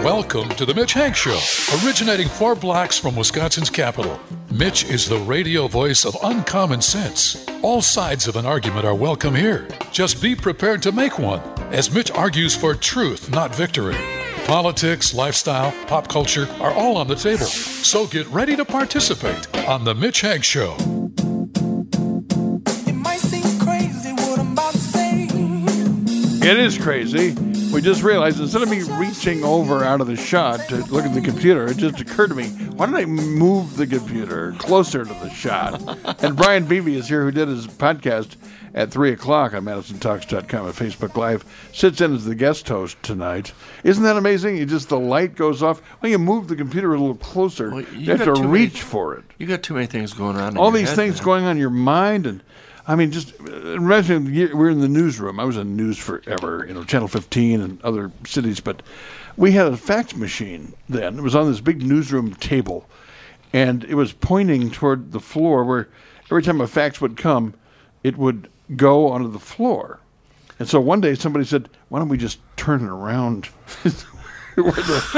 Welcome to the Mitch Hank Show, originating 4 blocks from Wisconsin's capital. Mitch is the radio voice of uncommon sense. All sides of an argument are welcome here. Just be prepared to make one, as Mitch argues for truth, not victory. Politics, lifestyle, pop culture are all on the table. So get ready to participate on the Mitch Hank Show. It might seem crazy what I'm about to say. It is crazy. We just realized instead of me reaching over out of the shot to look at the computer, it just occurred to me, why don't I move the computer closer to the shot? And Brian Beebe is here, who did his podcast at 3 o'clock on MadisonTalks.com and Facebook Live, sits in as the guest host tonight. Isn't that amazing? The light goes off. When you move the computer a little closer, Well, you have to reach for it. You got too many things going on. All these things going on in your mind, and I mean, just imagine we're in the newsroom. I was in news forever, Channel 15 and other cities, but we had a fax machine then. It was on this big newsroom table, and it was pointing toward the floor where every time a fax would come, it would go onto the floor. And so one day somebody said, why don't we just turn it around where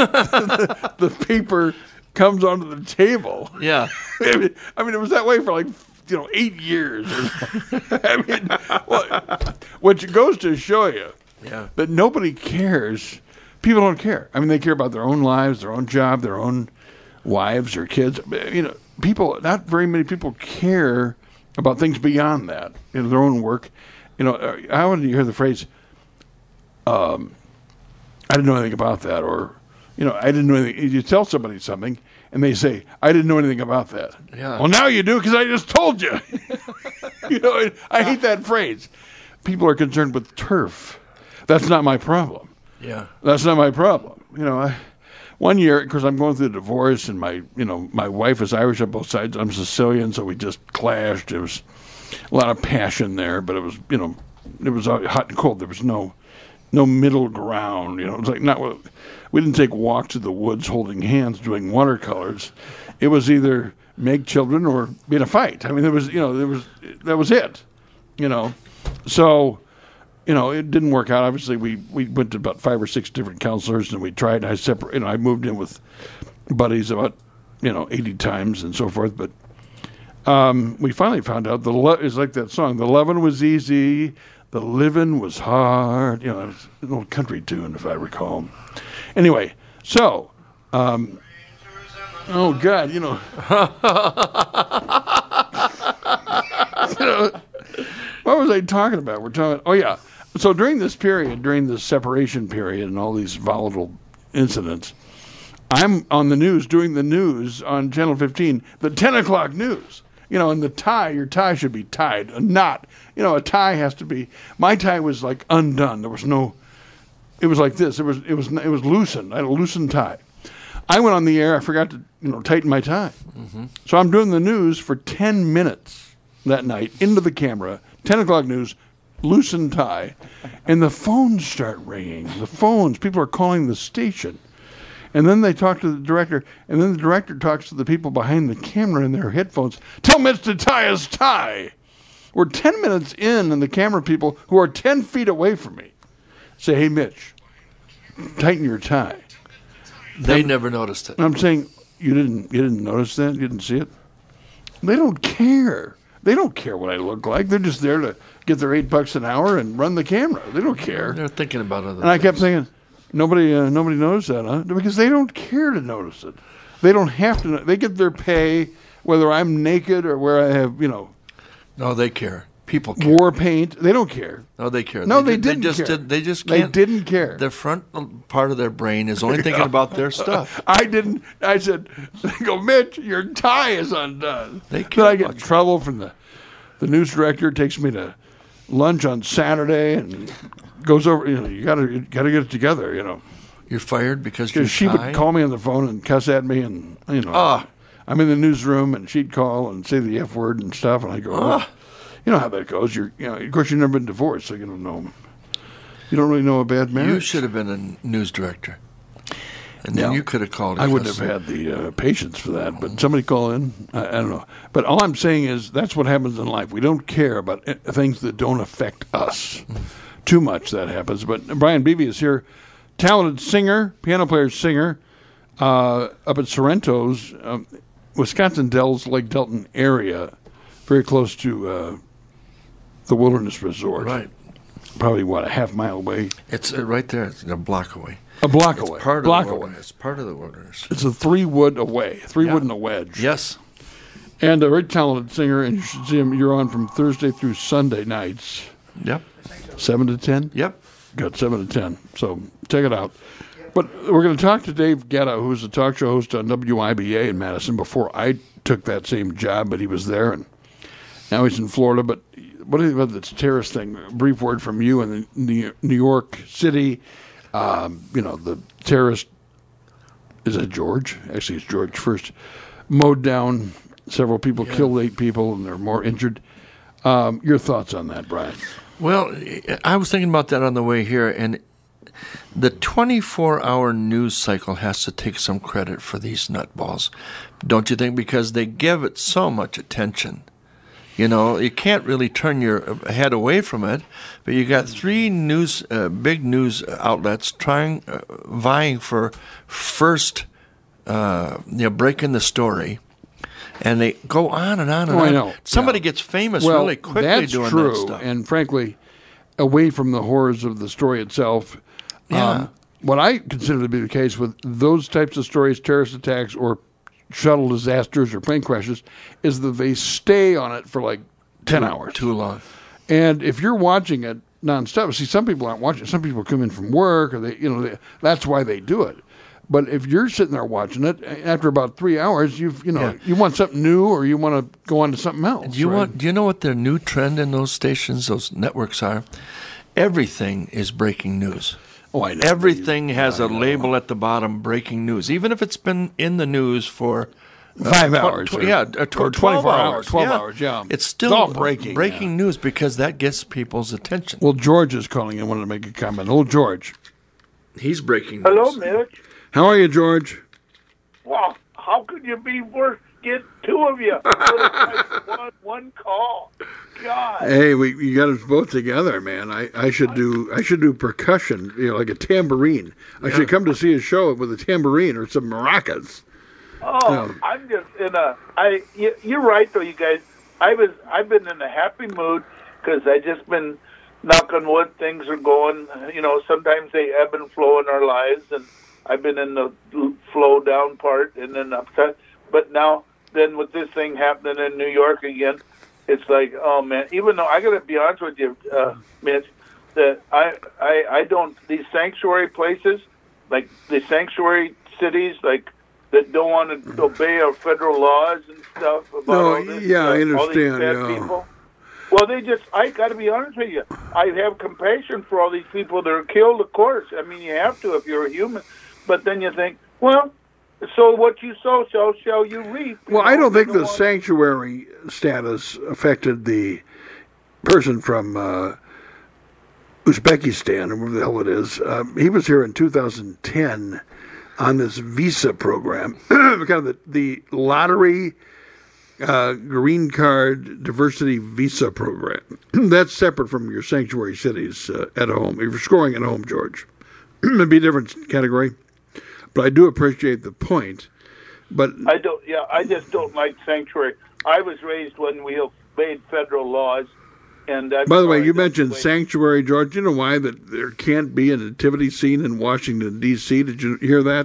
the paper comes onto the table? Yeah. I mean, it was that way for 8 years. I mean, which goes to show you that nobody cares. People don't care. I mean, they care about their own lives, their own job, their own wives or kids. Not very many people care about things beyond that, their own work. How would you hear the phrase, I didn't know anything about that, or, I didn't know anything. You tell somebody something, and they say, I didn't know anything about that. Yeah. Well, now you do, because I just told you. I hate that phrase. People are concerned with turf. That's not my problem. Yeah. That's not my problem. One year, because I'm going through a divorce, and my wife is Irish on both sides. I'm Sicilian, so we just clashed. There was a lot of passion there, but it was, it was hot and cold. There was no middle ground. It was we didn't take walks to the woods holding hands doing watercolors. It was either make children or be in a fight. I mean, that was it. So, it didn't work out. Obviously, we went to about 5 or 6 different counselors, and we tried. And I moved in with buddies about 80 times and so forth. But we finally found out it's like that song. The lovin' was easy, the living was hard. It was an old country tune, if I recall. Anyway, so, oh God, what was I talking about? We're talking. Oh yeah. So during this separation period, and all these volatile incidents, I'm on the news doing the news on Channel 15, the 10 o'clock news. And your tie should be tied, a knot. A tie has to be. My tie was undone. There was no. It was like this. It was loosened. I had a loosened tie. I went on the air. I forgot to tighten my tie. Mm-hmm. So I'm doing the news for 10 minutes that night into the camera. 10 o'clock news, loosened tie, and the phones start ringing. The phones. People are calling the station. And then they talk to the director, and then the director talks to the people behind the camera in their headphones. Tell Mitch to tie his tie. We're 10 minutes in, and the camera people, who are 10 feet away from me, say, hey, Mitch, tighten your tie. They never noticed it. And I'm saying, you didn't notice that? You didn't see it? They don't care. They don't care what I look like. They're just there to get their $8 an hour and run the camera. They don't care. They're thinking about other things. And I kept thinking, nobody noticed that, huh? Because they don't care to notice it. They don't have to. They get their pay whether I'm naked or where I have, No, they care. People care. War paint. They don't care. No, they care. No, they didn't care. They just They can't. didn't care. The front part of their brain is only thinking about their stuff. I didn't. I said, they go, Mitch, your tie is undone. They care. Then I get in trouble from the news director. Takes me to lunch on Saturday and goes over. You gotta get it together. You're fired because your she tie? would call me on the phone and cuss at me, and I'm in the newsroom, and she'd call and say the F word and stuff, and I go, well, you know how that goes. Of course, you've never been divorced, so you don't know. You don't really know a bad marriage. You should have been a news director, and then you could have called. I wouldn't have had the patience for that, but somebody call in. I don't know. But all I'm saying is that's what happens in life. We don't care about things that don't affect us. Too much that happens. But Brian Beebe is here talented singer, piano player, singer, up at Sorrento's, Wisconsin Dells, Lake Delton area, very close to the Wilderness Resort. Right. Probably, a half mile away? It's right there. It's a block away. A block It's away. part of block the away. wilderness. It's part of the wilderness. It's a 3 wood away. 3 Yeah. wood and a wedge. Yes. And a very talented singer, and you should see him. You're on from Thursday through Sunday nights, Yep. 7 to 10? Yep. Got 7 to 10. So check it out. But we're going to talk to Dave Guetta, who's a talk show host on WIBA in Madison before I took that same job, but he was there, and now he's in Florida. But what do you think about this terrorist thing? A brief word from you in the New York City. The terrorist, is it George? Actually, it's George first. Mowed down several people, killed 8 people, and there are more injured. Your thoughts on that, Brian? Well, I was thinking about that on the way here, and the 24-hour news cycle has to take some credit for these nutballs, don't you think? Because they give it so much attention. You can't really turn your head away from it, but you got 3 big news outlets vying for first, breaking the story. And they go on and on and on. I know. Somebody gets famous really quickly that's doing true. that stuff. And frankly, away from the horrors of the story itself, Yeah. what I consider to be the case with those types of stories, terrorist attacks or shuttle disasters or plane crashes, is that they stay on it for like 10 hours. Too long. And if you're watching it nonstop, see, some people aren't watching it. Some people come in from work, or that's why they do it. But if you're sitting there watching it, after about 3 hours, you want something new, or you want to go on to something else. Do you know what their new trend in those stations, those networks are? Everything is breaking news. Oh, I know. Everything has a label at the bottom, breaking news, even if it's been in the news for 5 hours. or 24 12 hours. 12 hours, yeah. It's still all breaking. news because that gets people's attention. Well, George is calling and wanted to make a comment. Hello, George. He's breaking news. Hello, Mitch. How are you, George? Wow, how could you be worse? Get 2 of you. one call. God. Hey, you got us both together, man. I should do percussion, like a tambourine. I should come to see a show with a tambourine or some maracas. Oh, I'm just you're right though, you guys. I've been in a happy mood because I just been knock on wood. Things are going. Sometimes they ebb and flow in our lives, and I've been in the flow down part and then upset. But now, then with this thing happening in New York again, it's like, oh man. Even though I got to be honest with you, Mitch, that I don't, these sanctuary places, like the sanctuary cities, like that don't want to obey our federal laws and stuff about all this, I understand. all these bad people. Well, I got to be honest with you. I have compassion for all these people that are killed, of course. I mean, you have to if you're a human. But then you think, well, so what you sow, so shall you reap. Well, I don't think the sanctuary status affected the person from Uzbekistan, or whatever the hell it is. He was here in 2010 on this visa program, kind of the lottery green card diversity visa program. That's separate from your sanctuary cities at home. If you're scoring at home, George, it'd be a different category. But I do appreciate the point. But I don't. Yeah, I just don't like sanctuary. I was raised when we obeyed federal laws. And by the way, you mentioned sanctuary, George. You know why that there can't be a nativity scene in Washington D.C.? Did you hear that?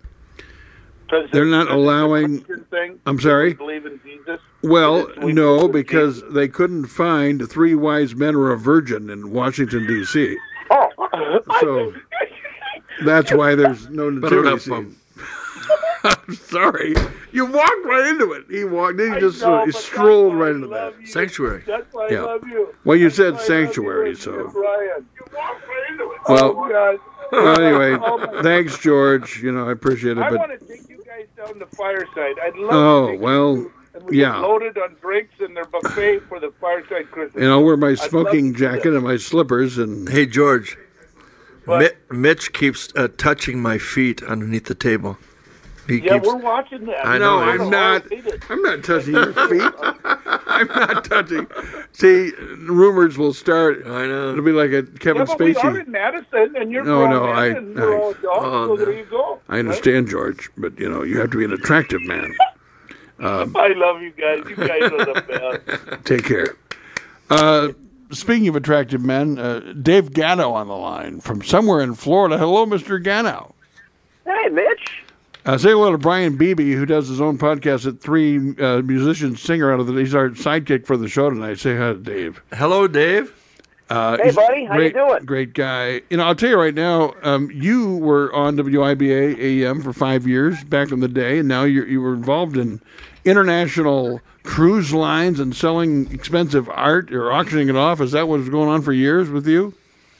They're not allowing. I'm sorry. Believe in Jesus. Well, no, because they couldn't find 3 wise men or a virgin in Washington D.C. Oh, so that's why there's no nativity scene. I'm sorry. You walked right into it. He walked in, he strolled right into that. Sanctuary. That's why I love you. Well, you said sanctuary, so. Brian. You walked right into it. Well, well anyway, thanks, George. I appreciate it. I But want to take you guys down the fireside. I'd love to take you. And we get loaded on drinks and their buffet for the fireside Christmas. And I'll wear my smoking jacket and my slippers. And hey, George. Mitch keeps touching my feet underneath the table. We're watching that. I'm not touching your feet. I'm not touching. See, rumors will start. I know. It'll be like a Kevin Yeah, but we are Spacey. in Madison, and you're No, grown no, men, and we're all adults, so there you go. I understand, George, but you have to be an attractive man. I love you guys. You guys are the best. Take care. Speaking of attractive men, Dave Gatto on the line from somewhere in Florida. Hello, Mr. Gatto. Hey, Mitch. Say hello to Brian Beebe, who does his own podcast at Three Musician Singer out of the. He's our sidekick for the show tonight. Say hi to Dave. Hello, Dave. Hey, He's buddy. How you doing? Great guy. I'll tell you right now, you were on WIBA AM for 5 years back in the day, and now you were involved in international cruise lines and selling expensive art or auctioning it off. Is that what was going on for years with you?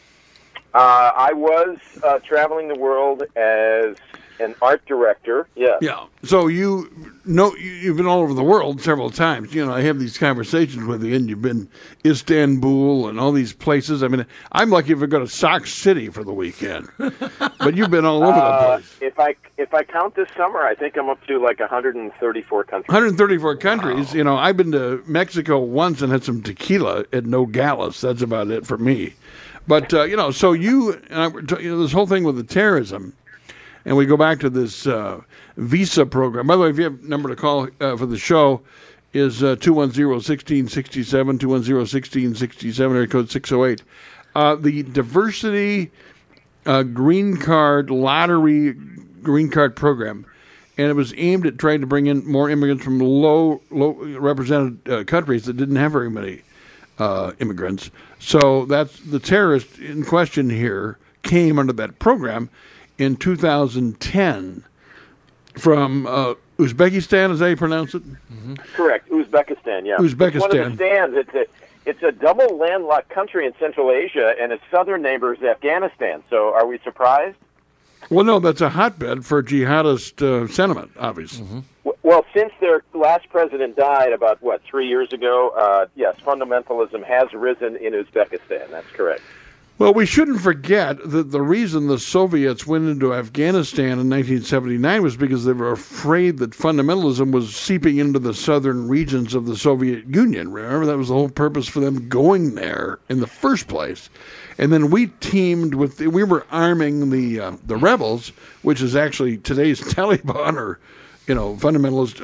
I was traveling the world as an art director. Yes. Yeah. So you've been all over the world several times. I have these conversations with you, and you've been Istanbul and all these places. I mean, I'm lucky if I go to Sock City for the weekend, but you've been all over the place. If I count this summer, I think I'm up to like 134 countries. 134 countries. Wow. I've been to Mexico once and had some tequila at Nogales. That's about it for me. But so this whole thing with the terrorism. And we go back to this visa program. By the way, if you have a number to call for the show, is 210-1667, 210-1667, area code 608. The diversity green card lottery green card program, and it was aimed at trying to bring in more immigrants from low represented countries that didn't have very many immigrants. So that's the terrorist in question here came under that program in 2010 from Uzbekistan. Is that how you pronounce it? Mm-hmm. Correct, Uzbekistan. Yeah, Uzbekistan. It's one of the stands. It's a double landlocked country in Central Asia, and its southern neighbor is Afghanistan. So, are we surprised? Well, no, that's a hotbed for jihadist sentiment, obviously. Mm-hmm. Well, since their last president died about 3 years ago, yes, fundamentalism has risen in Uzbekistan. That's correct. Well, we shouldn't forget that the reason the Soviets went into Afghanistan in 1979 was because they were afraid that fundamentalism was seeping into the southern regions of the Soviet Union. Remember, that was the whole purpose for them going there in the first place. And then we were arming the rebels, which is actually today's Taliban or, fundamentalists.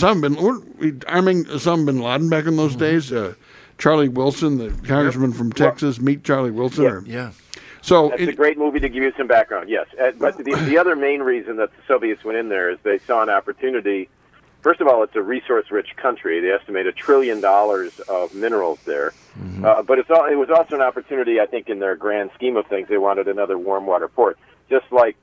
Arming Osama bin Laden back in those days. Charlie Wilson, the congressman from Texas, meet Charlie Wilson. Yeah. So that's a great movie to give you some background. Yes, but the other main reason that the Soviets went in there is they saw an opportunity. First of all, it's a resource-rich country. They estimate $1 trillion of minerals there. Mm-hmm. But it was also an opportunity, I think, in their grand scheme of things. They wanted another warm water port, just like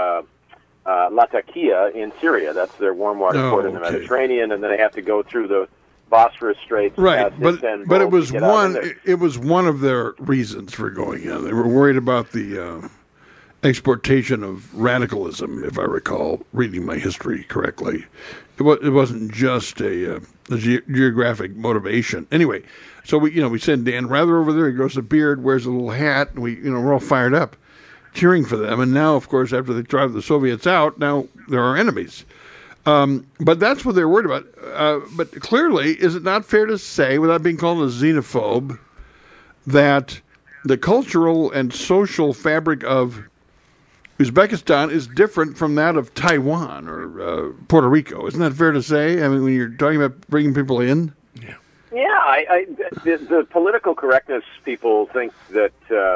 Latakia in Syria. That's their warm water port in the Mediterranean, and then they have to go through the Bosphorus Straits, right? But it was one. It was one of their reasons for going in. They were worried about the exportation of radicalism, if I recall reading my history correctly. It wasn't just a geographic motivation. Anyway, so we send Dan Rather over there. He grows a beard, wears a little hat, and we're all fired up, cheering for them. And now, of course, after they drive the Soviets out, now they're our enemies. But that's what they're worried about. But clearly, is it not fair to say, without being called a xenophobe, that the cultural and social fabric of Uzbekistan is different from that of Taiwan or Puerto Rico? Isn't that fair to say? I mean, when you're talking about bringing people in? Yeah. Yeah, the political correctness people think that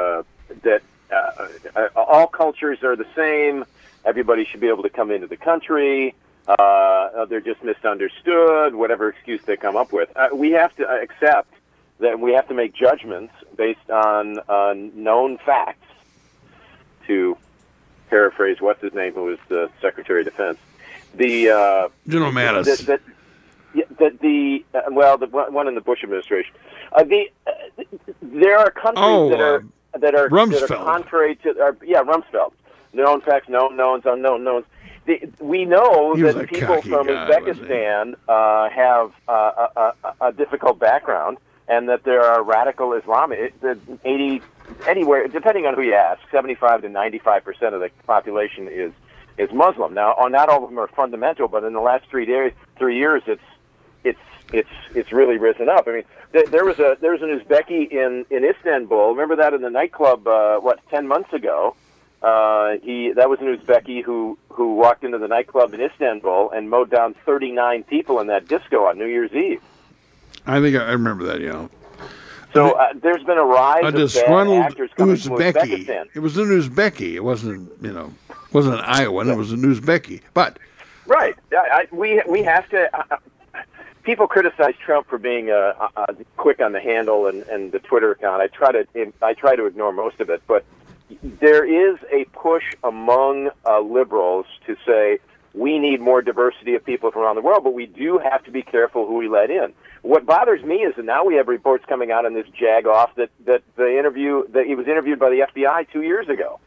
all cultures are the same. Everybody should be able to come into the country. They're just misunderstood, whatever excuse they come up with. We have to accept that we have to make judgments based on known facts, to paraphrase what's his name, who was the Secretary of Defense. General Mattis. The one in the Bush administration. There are countries that are contrary to Rumsfeld. Known facts, known knowns, unknown knowns. We know that people from Uzbekistan have a difficult background, and that there are radical Islamic. Anywhere, depending on who you ask, 75 to 95% of the population is Muslim. Now, not all of them are fundamental, but in the last 3 years, it's it's really risen up. I mean, there was an Uzbeki in Istanbul. Remember that in the nightclub 10 months ago? That was an Uzbeki who walked into the nightclub in Istanbul and mowed down 39 people in that disco on New Year's Eve. I think I remember that. Yeah. So there's been a rise of bad actors coming from Uzbekistan. It was an Uzbeki. It wasn't an Iowan. It was an Uzbeki. But right, we have to. People criticize Trump for being quick on the handle and the Twitter account. I try to ignore most of it, but there is a push among liberals to say we need more diversity of people from around the world, but we do have to be careful who we let in. What bothers me is that now we have reports coming out on this jagoff that he was interviewed by the FBI 2 years ago.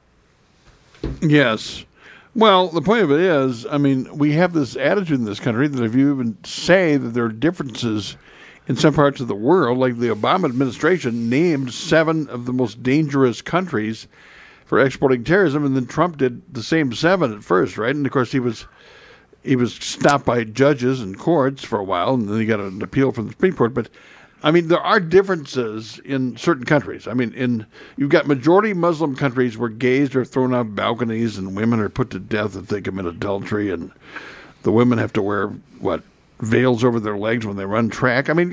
Yes. Well, the point of it is, I mean, we have this attitude in this country that if you even say that there are differences in some parts of the world, like the Obama administration named 7 of the most dangerous countries for exporting terrorism, and then Trump did the same 7 at first, right? And of course, he was stopped by judges and courts for a while, and then he got an appeal from the Supreme Court. But I mean, there are differences in certain countries. I mean, you've got majority Muslim countries where gays are thrown off balconies and women are put to death if they commit adultery, and the women have to wear veils over their legs when they run track. I mean,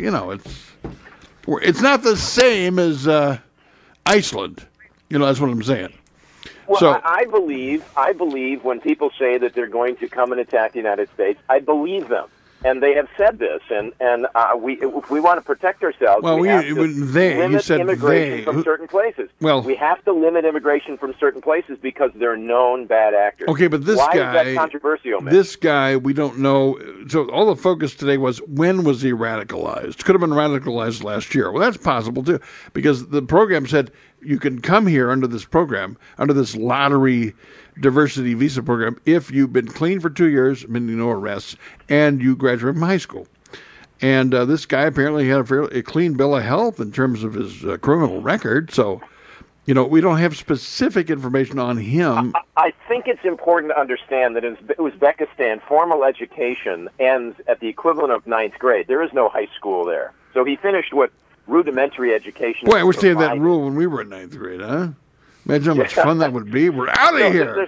it's not the same as Iceland. That's what I'm saying. Well, so, I believe when people say that they're going to come and attack the United States, I believe them. And they have said this, and if we want to protect ourselves, we have to limit immigration from certain places. Well, we have to limit immigration from certain places because they're known bad actors. Okay, but Why is that controversial, man? This guy, we don't know. So all the focus today was, when was he radicalized? Could have been radicalized last year. Well, that's possible, too, because the program said you can come here under this program, under this lottery diversity visa program, if you've been clean for 2 years, meaning no arrests, and you graduate from high school. And this guy apparently had a clean bill of health in terms of his criminal record. So, we don't have specific information on him. I think it's important to understand that in Uzbekistan, formal education ends at the equivalent of 9th grade. There is no high school there. So he finished what rudimentary education. Boy, I wish they had that rule when we were in 9th grade, huh? Imagine how much fun that would be. We're out of here.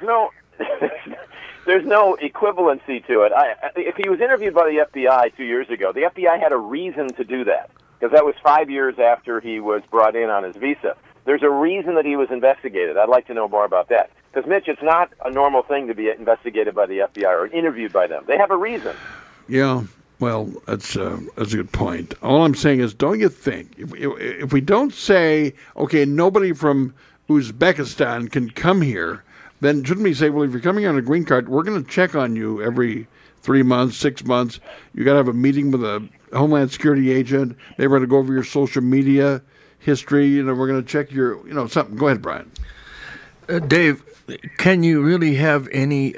There's no equivalency to it. If he was interviewed by the FBI 2 years ago, the FBI had a reason to do that, because that was 5 years after he was brought in on his visa. There's a reason that he was investigated. I'd like to know more about that. Because, Mitch, it's not a normal thing to be investigated by the FBI or interviewed by them. They have a reason. Yeah. Well, that's a good point. All I'm saying is, don't you think, if we don't say, okay, nobody from Uzbekistan can come here, then shouldn't we say, well, if you're coming on a green card, we're going to check on you every 3 months, 6 months. You got to have a meeting with a Homeland Security agent. Maybe we're going to go over your social media history. We're going to check your, something. Go ahead, Brian. Dave, can you really have any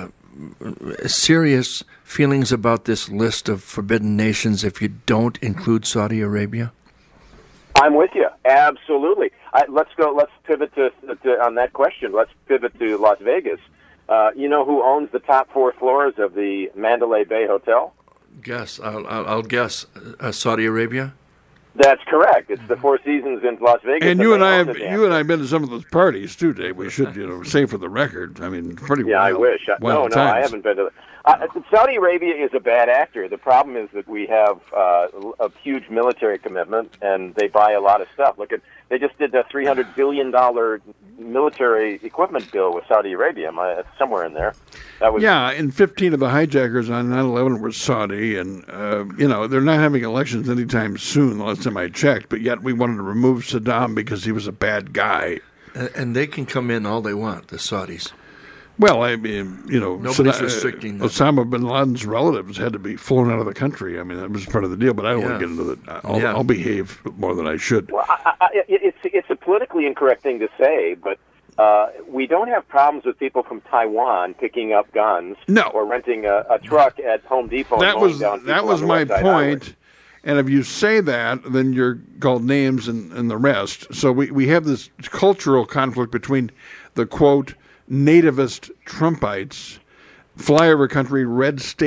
serious feelings about this list of forbidden nations if you don't include Saudi Arabia? I'm with you. Absolutely. Let's pivot to on that question. Let's pivot to Las Vegas. You know who owns the top 4 floors of the Mandalay Bay Hotel? I'll guess. Saudi Arabia? That's correct. It's the Four Seasons in Las Vegas. And you and I have been to some of those parties too, Dave. We should, say for the record. I mean, pretty. Yeah, I wish. No, I haven't been to. Saudi Arabia is a bad actor. The problem is that we have a huge military commitment, and they buy a lot of stuff. They just did a $300 billion military equipment bill with Saudi Arabia. Somewhere in there. And 15 of the hijackers on 9/11 were Saudi, and they're not having elections anytime soon. The last time I checked, but yet we wanted to remove Saddam because he was a bad guy. And they can come in all they want, the Saudis. Well, I mean, nobody's restricting them. Osama bin Laden's relatives had to be flown out of the country. I mean, that was part of the deal, but I don't want to get into that. I'll behave more than I should. Well, it's a politically incorrect thing to say, but we don't have problems with people from Taiwan picking up guns or renting a truck at Home Depot. That was my point. And if you say that, then you're called names and the rest. So we have this cultural conflict between the, quote, nativist Trumpites, flyover country, red state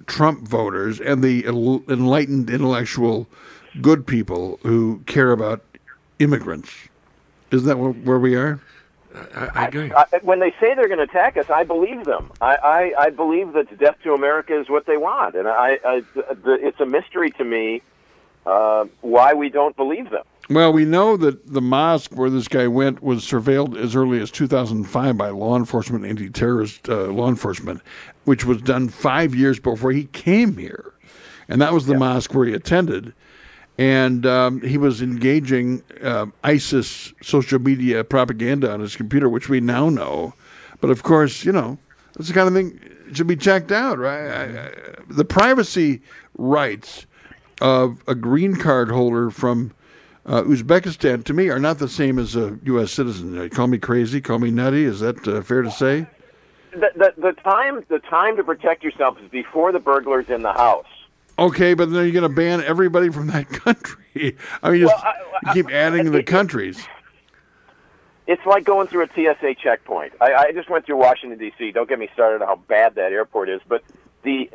Trump voters and the enlightened, intellectual, good people who care about immigrants. Isn't that where we are? I agree. When they say they're going to attack us, I believe them. I believe that death to America is what they want, and it's a mystery to me why we don't believe them. Well, we know that the mosque where this guy went was surveilled as early as 2005 by law enforcement, anti-terrorist law enforcement, which was done 5 years before he came here. And that was the mosque where he attended. And he was engaging ISIS social media propaganda on his computer, which we now know. But, of course, that's the kind of thing that should be checked out, right? The privacy rights of a green card holder from Uzbekistan, to me, are not the same as a U.S. citizen. Call me crazy, call me nutty. Is that fair to say? The time to protect yourself is before the burglar's in the house. Okay, but then you're going to ban everybody from that country. I mean, you keep adding the countries. It's like going through a TSA checkpoint. I just went through Washington, D.C. Don't get me started on how bad that airport is, but the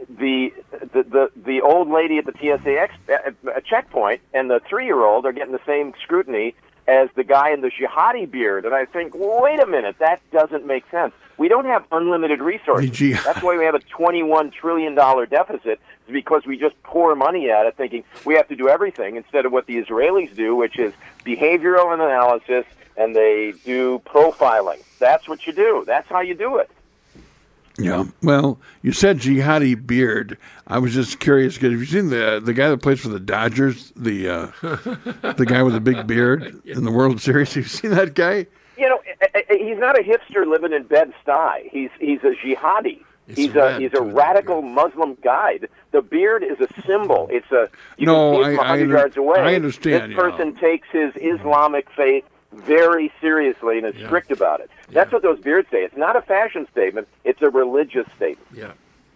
old lady at the TSA checkpoint and the 3-year-old are getting the same scrutiny as the guy in the jihadi beard. And I think, wait a minute, that doesn't make sense. We don't have unlimited resources. That's why we have a $21 trillion deficit, because we just pour money at it thinking we have to do everything instead of what the Israelis do, which is behavioral analysis, and they do profiling. That's what you do. That's how you do it. Yeah. Well, you said jihadi beard. I was just curious because have you seen the guy that plays for the Dodgers, the guy with the big beard in the World Series? Have you seen that guy? He's not a hipster living in Bed-Stuy. He's a jihadi. He's a radical Muslim guy. The beard is a symbol. You can see him 100 yards away. I understand. This person takes his Islamic faith very seriously and is strict about it. That's what those beards say. It's not a fashion statement. It's a religious statement. Yeah.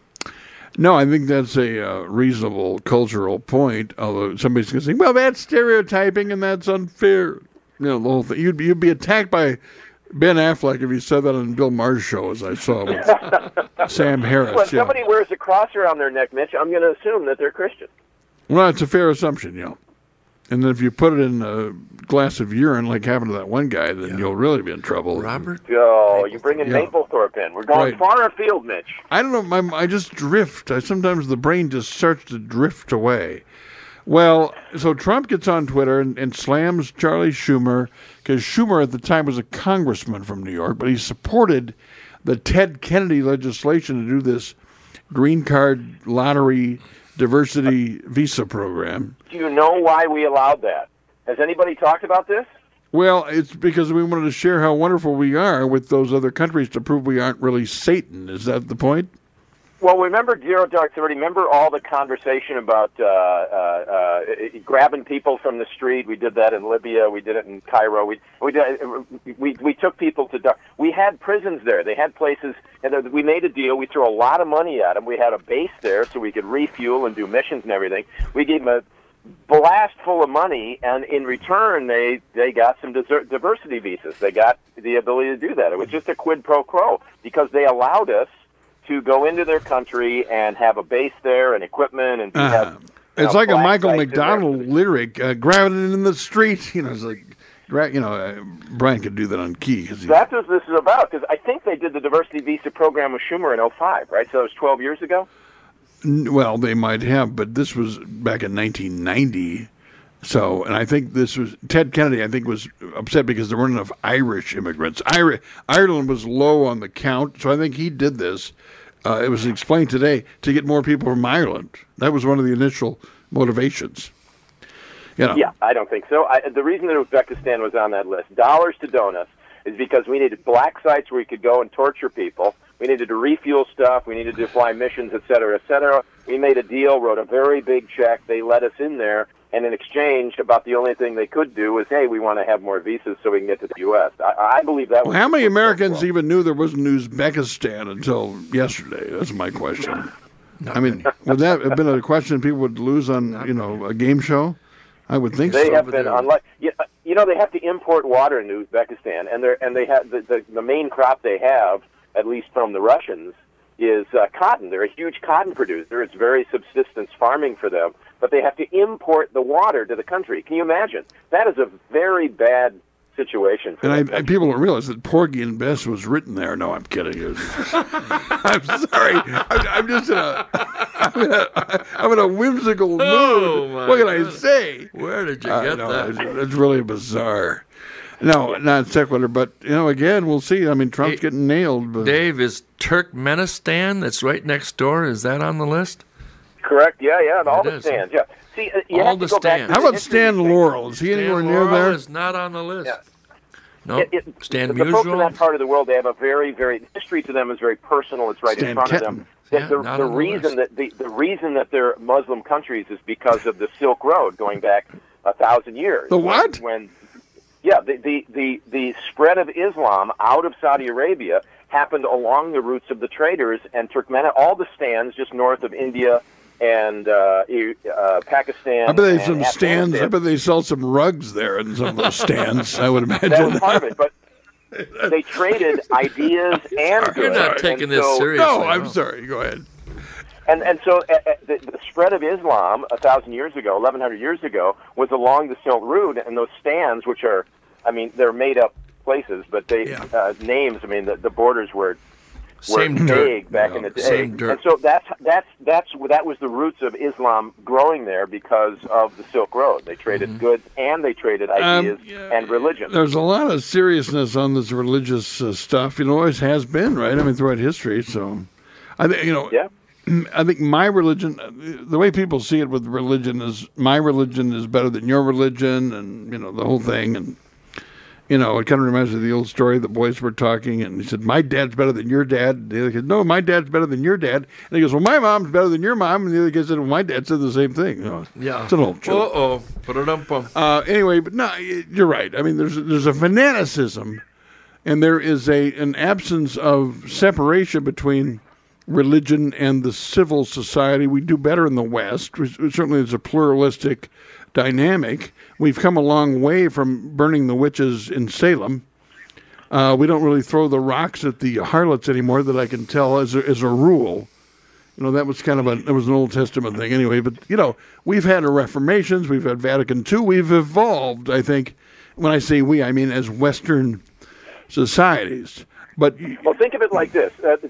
No, I think that's a reasonable cultural point, although somebody's going to say, well, that's stereotyping and that's unfair. The whole thing. You'd be attacked by Ben Affleck if you said that on Bill Maher's show, as I saw with Sam Harris. When somebody wears a cross around their neck, Mitch, I'm going to assume that they're Christian. Well, it's a fair assumption, And then if you put it in a glass of urine, like happened to that one guy, then you'll really be in trouble. Robert? Oh, you're bringing Maplethorpe in. We're going far afield, Mitch. I don't know. I just drift. Sometimes the brain just starts to drift away. Well, so Trump gets on Twitter and slams Charlie Schumer, because Schumer at the time was a congressman from New York, but he supported the Ted Kennedy legislation to do this green card lottery diversity visa program. Do you know why we allowed that? Has anybody talked about this? Well, it's because we wanted to share how wonderful we are with those other countries to prove we aren't really Satan. Is that the point? Well, remember Zero Dark 30? Remember all the conversation about grabbing people from the street? We did that in Libya. We did it in Cairo. We took people to we had prisons there. They had places, and we made a deal. We threw a lot of money at them. We had a base there so we could refuel and do missions and everything. We gave them a blast full of money, and in return, they got some diversity visas. They got the ability to do that. It was just a quid pro quo because they allowed us to go into their country and have a base there and equipment and it's like a Michael McDonald lyric, grabbing it in the street. It's like, Brian could do that on key. That's what this is about, because I think they did the diversity visa program with Schumer in 2005, right? So it was 12 years ago? Well, they might have, but this was back in 1990. So, and I think this was Ted Kennedy. I think was upset because there weren't enough Irish immigrants. Ireland was low on the count, so I think he did this. It was explained today to get more people from Ireland. That was one of the initial motivations. Yeah, I don't think so. The reason that Uzbekistan was on that list, dollars to donuts, is because we needed black sites where we could go and torture people. We needed to refuel stuff. We needed to fly missions, et cetera, et cetera. We made a deal, wrote a very big check. They let us in there. And in exchange, about the only thing they could do was, hey, we want to have more visas so we can get to the U.S. I believe that was... Well, how many Americans even knew there wasn't Uzbekistan until yesterday? That's my question. I mean, would that have been a question people would lose on, a game show? I would think they have been unlike... they have to import water into Uzbekistan, and they have the main crop they have, at least from the Russians, cotton. They're a huge cotton producer. It's very subsistence farming for them, but they have to import the water to the country. Can you imagine? That is a very bad situation. And people don't realize that Porgy and Bess was written there. No, I'm kidding. I'm sorry. I'm just I'm in a whimsical mood. What can I say? Where did you get that? It's really bizarre. No, not secular, but, again, we'll see. I mean, Trump's getting nailed. But. Dave, is Turkmenistan, that's right next door, is that on the list? Correct, yeah, and all the stands, yeah. See, you all have to the go stands. back to How about Stan Laurel? Is he anywhere near there? Is not on the list. Yeah. No, Stan the folks in Musial. that part of the world, they have a very, very history to them is very personal. It's right in front of them. The reason that they're Muslim countries is because of the Silk Road going back 1,000 years. The what? The spread of Islam out of Saudi Arabia happened along the routes of the traders, and Turkmenistan, all the stands just north of India and Pakistan. I bet they have some stands. I bet they sell some rugs there in some of those stands. I would imagine that was part of it, but they traded ideas and goods. You're not taking this seriously. No, I'm sorry. Go ahead. And so the spread of Islam 1,000 years ago, 1,100 years ago, was along the Silk Road, and those stands, which are, they're made up places, but they names. The borders were vague back in the day. Same dirt. And so that was the roots of Islam growing there because of the Silk Road. They traded goods and they traded ideas and religion. There's a lot of seriousness on this religious stuff. Always has been, right? Throughout history. So, I think my religion, the way people see it with religion is my religion is better than your religion, and the whole thing, and it kind of reminds me of the old story. The boys were talking, and he said, "My dad's better than your dad." And the other kid, "No, my dad's better than your dad." And he goes, "Well, my mom's better than your mom." And the other kid said, "Well, my dad said the same thing." It's an old joke. Anyway, but no, you're right. There's a fanaticism, and there is an absence of separation between religion and the civil society. We do better in the West. Certainly, it's a pluralistic dynamic. We've come a long way from burning the witches in Salem. We don't really throw the rocks at the harlots anymore, that I can tell as a rule. That was that was an Old Testament thing anyway. But, we've had Reformations, we've had Vatican II, we've evolved, I think. When I say we, I mean as Western societies. But think of it like this.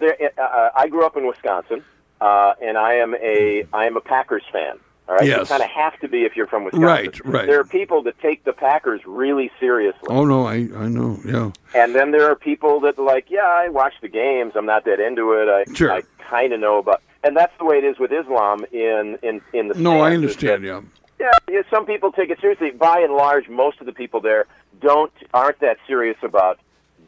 I grew up in Wisconsin, and I am a Packers fan. All right, yes. You kind of have to be if you're from Wisconsin. Right. There are people that take the Packers really seriously. Oh no, I know, yeah. And then there are people that I watch the games. I'm not that into it. I kind of know about, and that's the way it is with Islam in the stands. No, I understand. Yeah. Yeah, some people take it seriously. By and large, most of the people there aren't that serious about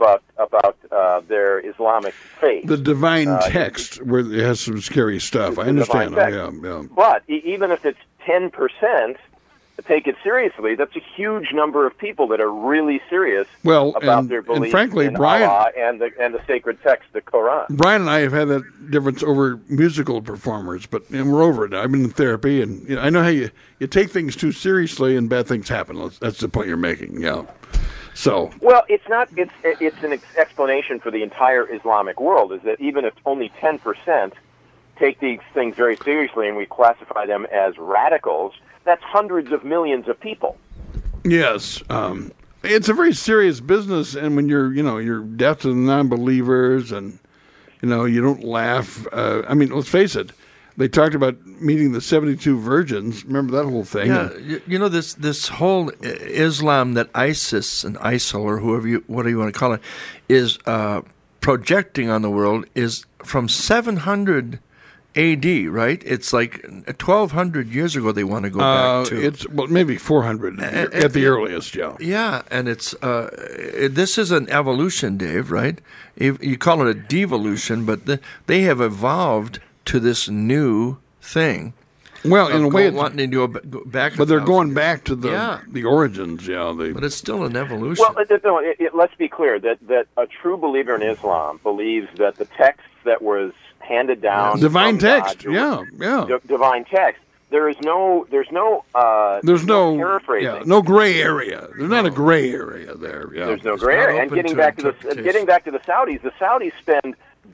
their Islamic faith. The divine text, where it has some scary stuff. I understand. Yeah. But even if it's 10%, take it seriously, that's a huge number of people that are really serious about their belief in Allah and the sacred text, the Quran. Brian and I have had that difference over musical performers, but we're over it now. I've been in therapy, and I know how you take things too seriously and bad things happen. That's the point you're making, yeah. So it's not. It's an explanation for the entire Islamic world. Is that even if only 10% take these things very seriously, and we classify them as radicals, that's hundreds of millions of people. Yes, it's a very serious business, and when you're deaf to the non-believers, and you don't laugh. Let's face it. They talked about meeting the 72 virgins. Remember that whole thing? Yeah, this whole Islam that ISIS and ISIL, or whatever you want to call it, is projecting on the world is from 700 A.D., right? It's like 1,200 years ago they want to go back to. It's maybe 400 at the earliest, yeah. Yeah, and it's this is an evolution, Dave, right? You call it a devolution, but they have evolved to this new thing. Well, in a way, wanting to go back, but they're going back to the origins. Yeah, but it's still an evolution. Well, let's be clear that a true believer in Islam believes that the text that was handed down, divine text, divine text. There's no paraphrasing. No gray area. There's not a gray area there. Yeah. There's no gray area. And getting back to the Saudis spend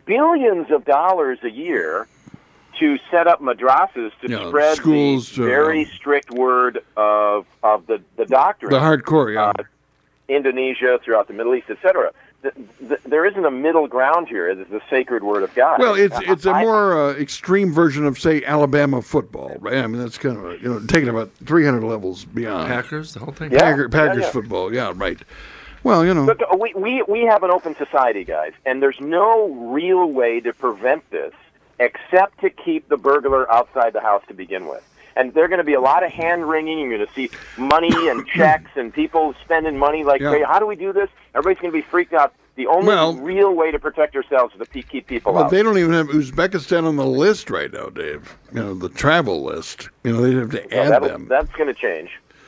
billions of dollars a year to set up madrasas to spread schools, the very strict word of the doctrine. The hardcore, Indonesia, throughout the Middle East, etc. There isn't a middle ground here. It's the sacred word of God. Well, it's a more extreme version of, say, Alabama football, right? I mean, that's kind of taking about 300 levels beyond. Packers, the whole thing. Packers football, right. Well, Look, we have an open society, guys, and there's no real way to prevent this except to keep the burglar outside the house to begin with. And there are going to be a lot of hand-wringing. You're going to see money and checks and people spending money like, hey, how do we do this? Everybody's going to be freaked out. The only real way to protect ourselves is to keep people out. They don't even have Uzbekistan on the list right now, Dave. The travel list. They'd have to add them. That's going to change.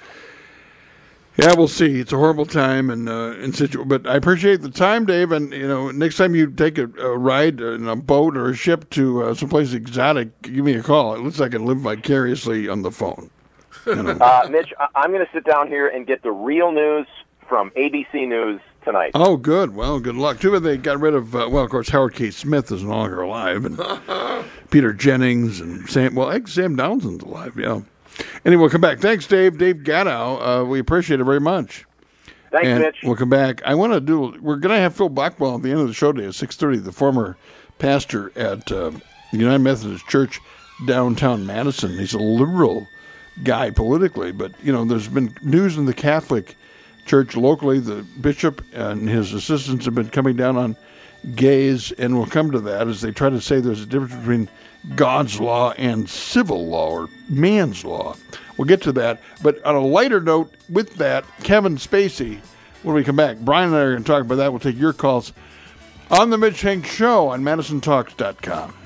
Yeah, we'll see. It's a horrible time, but I appreciate the time, Dave. And next time you take a ride in a boat or a ship to someplace exotic, give me a call. It looks like I can live vicariously on the phone. Mitch, I'm going to sit down here and get the real news from ABC News tonight. Oh, good. Well, good luck. Too bad they got rid of. Of course, Howard K. Smith is no longer alive, and Peter Jennings and Sam Downson's alive. Yeah. Anyway, we'll come back. Thanks, Dave. Dave Gattow. We appreciate it very much. Thanks, Mitch. We'll come back. We're going to have Phil Blackwell at the end of the show today at 6:30, the former pastor at United Methodist Church downtown Madison. He's a liberal guy politically, but, there's been news in the Catholic Church locally. The bishop and his assistants have been coming down on gays, and we'll come to that as they try to say there's a difference between God's law and civil law or man's law. We'll get to that. But on a lighter note, with that, Kevin Spacey, when we come back, Brian and I are going to talk about that. We'll take your calls on The Mitch Hank Show on MadisonTalks.com.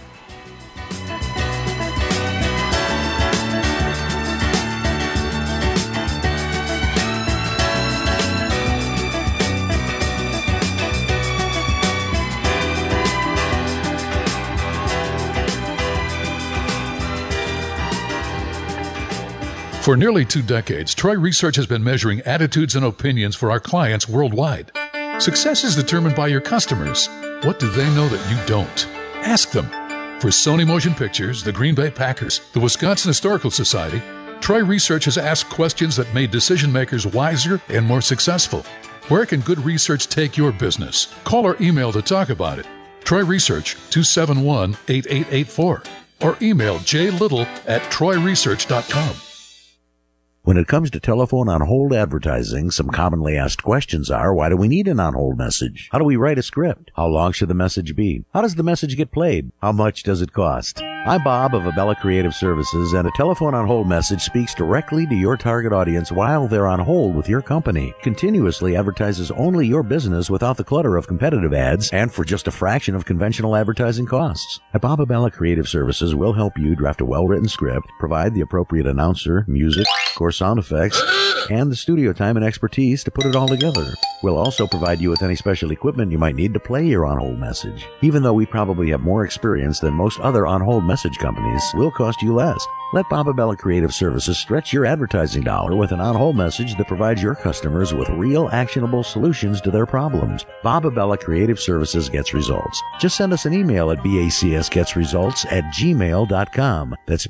For nearly 2 decades, Troy Research has been measuring attitudes and opinions for our clients worldwide. Success is determined by your customers. What do they know that you don't? Ask them. For Sony Motion Pictures, the Green Bay Packers, the Wisconsin Historical Society, Troy Research has asked questions that made decision makers wiser and more successful. Where can good research take your business? Call or email to talk about it. Troy Research, 271-8884. Or email jlittle@troyresearch.com. When it comes to telephone on-hold advertising, some commonly asked questions are, why do we need an on-hold message? How do we write a script? How long should the message be? How does the message get played? How much does it cost? I'm Bob of Abella Creative Services, and a telephone on-hold message speaks directly to your target audience while they're on hold with your company. Continuously advertises only your business without the clutter of competitive ads and for just a fraction of conventional advertising costs. At Bob Abella Creative Services, we'll help you draft a well-written script, provide the appropriate announcer, music, or sound effects, and the studio time and expertise to put it all together. We'll also provide you with any special equipment you might need to play your on-hold message. Even though we probably have more experience than most other on-hold message companies, we'll cost you less. Let Bob Abella Creative Services stretch your advertising dollar with an on-hold message that provides your customers with real, actionable solutions to their problems. Bob Abella Creative Services gets results. Just send us an email at bacsgetsresults@gmail.com. That's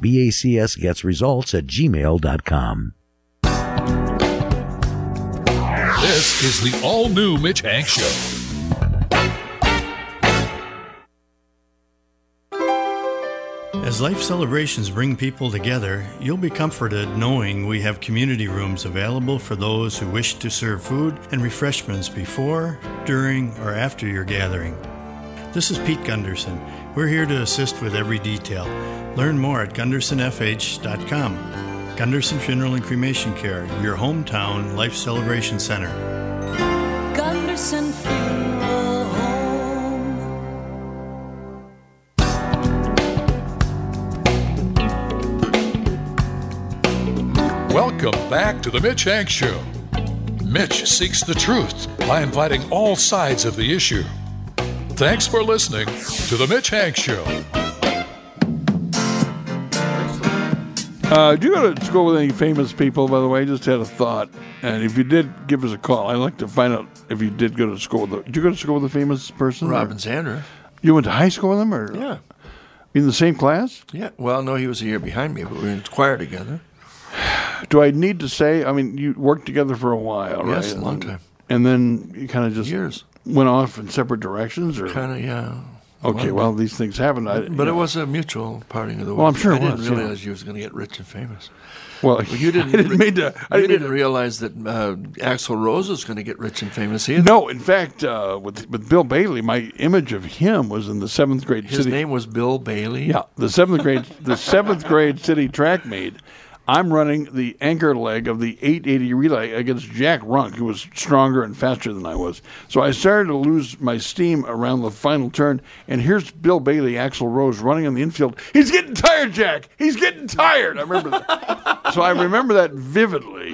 bacsgetsresults@gmail.com. This is the all-new Mitch Hank Show. As life celebrations bring people together, you'll be comforted knowing we have community rooms available for those who wish to serve food and refreshments before, during, or after your gathering. This is Pete Gunderson. We're here to assist with every detail. Learn more at GundersonFH.com. Gunderson Funeral and Cremation Care, your hometown life celebration center. Gunderson Funeral Home. Welcome back to the Mitch Hank Show. Mitch seeks the truth by inviting all sides of the issue. Thanks for listening to the Mitch Hank Show. Did you go to school with any famous people, by the way? I just had a thought. And if you did, give us a call. I'd like to find out if you did go to school with did you go to school with a famous person? Robin Zander. You went to high school with him, or Yeah. in the same class? Yeah. Well, no, he was a year behind me, but we were in choir together. Do I need to say? I mean, you worked together for a while, right? Yes, a long time. And then you kind of just Years. went off in separate directions, or Kind of, yeah. okay. Well, these things happen. But it was a mutual parting of the way. Well, I'm sure it I was, didn't yeah. realize you was going to get rich and famous. Well, You didn't. I didn't mean to. I didn't realize that Axl Rose was going to get rich and famous either. No, in fact, with Bill Bailey, my image of him was in the 7th grade. His name was Bill Bailey. Yeah, the 7th grade city track meet. I'm running the anchor leg of the 880 relay against Jack Runk, who was stronger and faster than I was. So I started to lose my steam around the final turn, and here's Bill Bailey, Axl Rose, running on the infield. He's getting tired, Jack. He's getting tired. I remember that. So I remember that vividly.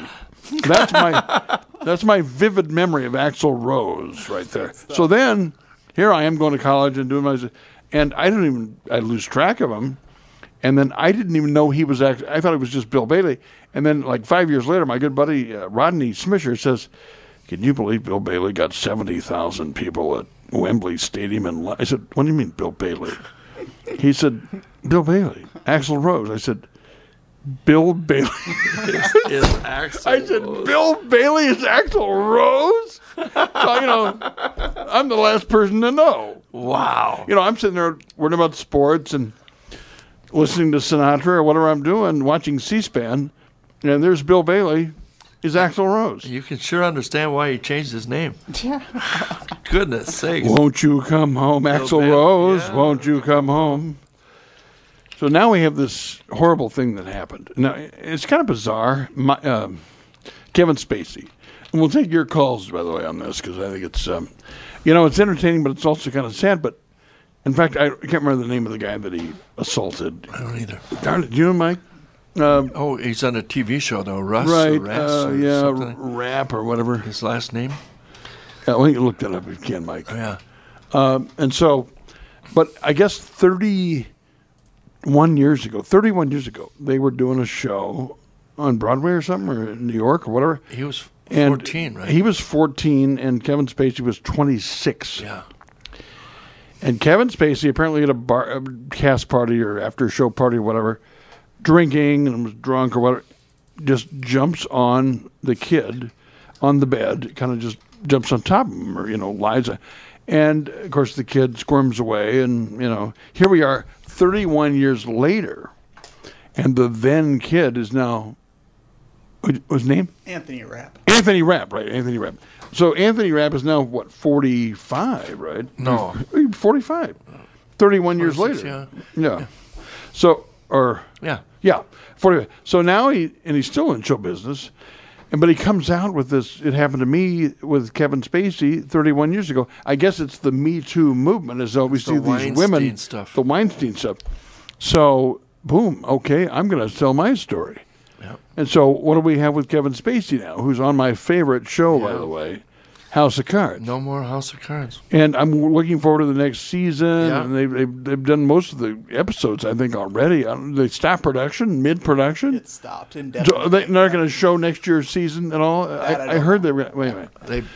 That's my vivid memory of Axl Rose right there. So then, here I am going to college and doing my, and I lose track of him. And then I didn't even know he was actually, I thought it was just Bill Bailey. And then like 5 years later, my good buddy Rodney Smisher says, can you believe Bill Bailey got 70,000 people at Wembley Stadium? I said, what do you mean Bill Bailey? He said, Bill Bailey, Axl Rose. I said, Bill Bailey is Axl I said, Rose. Bill Bailey is Axl Rose? So, I'm the last person to know. Wow. I'm sitting there worrying about sports and listening to Sinatra or whatever I'm doing, watching C-SPAN, and there's Bill Bailey, is Axl Rose. You can sure understand why he changed his name. Yeah. Goodness sakes. Won't you come home, Axl Bailey, Rose? yeah. Won't you come home? So now we have this horrible thing that happened. Now, it's kind of bizarre. Kevin Spacey. And we'll take your calls, by the way, on this, because I think it's, it's entertaining, but it's also kind of sad. But, in fact, I can't remember the name of the guy that he assaulted. I don't either. Darn it. Do you know, Mike? He's on a TV show, though. Russ Right. or Rass or something. Rap or whatever. His last name? Yeah, well, you can look that up if you can, Mike. Yeah. And so, but I guess 31 years ago, they were doing a show on Broadway or something, or in New York or whatever. He was 14, right? He was 14, and Kevin Spacey was 26. Yeah. And Kevin Spacey apparently at a cast party or after show party or whatever, drinking and was drunk or whatever, just jumps on the kid on the bed, kind of just jumps on top of him or, lies. And, of course, the kid squirms away. And, here we are 31 years later. And the then kid is now, what's his name? Anthony Rapp. Anthony Rapp, right. Anthony Rapp. So Anthony Rapp is now, 45, right? No. 45. 31 years later. Yeah. So, Yeah. Yeah, 45. So now he's still in show business, but he comes out with this. It happened to me with Kevin Spacey 31 years ago. I guess it's the Me Too movement, as though we see these women, the Weinstein stuff. So, boom, okay, I'm going to tell my story. Yep. And so what do we have with Kevin Spacey now, who's on my favorite show, by the way, House of Cards. No more House of Cards. And I'm looking forward to the next season. Yeah. And they've done most of the episodes, I think, already. They stopped production, mid-production. It stopped So indefinitely. they're not going to show next year's season at all? I heard they were. Wait a minute.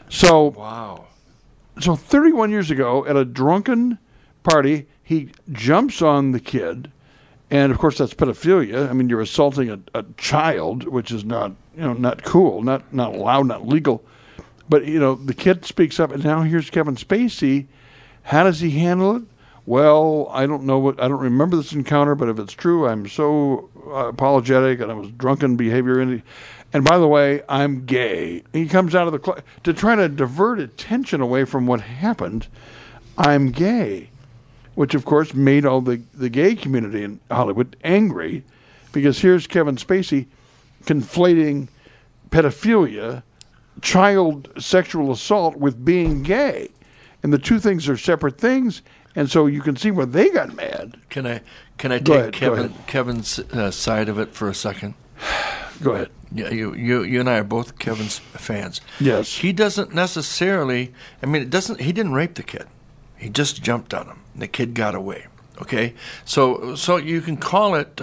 Wow. So 31 years ago, at a drunken party, he jumps on the kid. And, of course, that's pedophilia. I mean, you're assaulting a child, which is not cool, not allowed, not legal. But, the kid speaks up, and now here's Kevin Spacey. How does he handle it? Well, I don't remember this encounter, but if it's true, I'm so apologetic, and it was drunken behavior. And by the way, I'm gay. He comes out of the to try to divert attention away from what happened. I'm gay, which, of course, made all the gay community in Hollywood angry, because here's Kevin Spacey conflating pedophilia, child sexual assault, with being gay. And the two things are separate things, and so you can see where they got mad. Can I take Kevin's side of it for a second? Go ahead. Yeah, you and I are both Kevin's fans. Yes. He doesn't necessarily. I mean, he didn't rape the kid. He just jumped on him. And the kid got away. Okay, so you can call it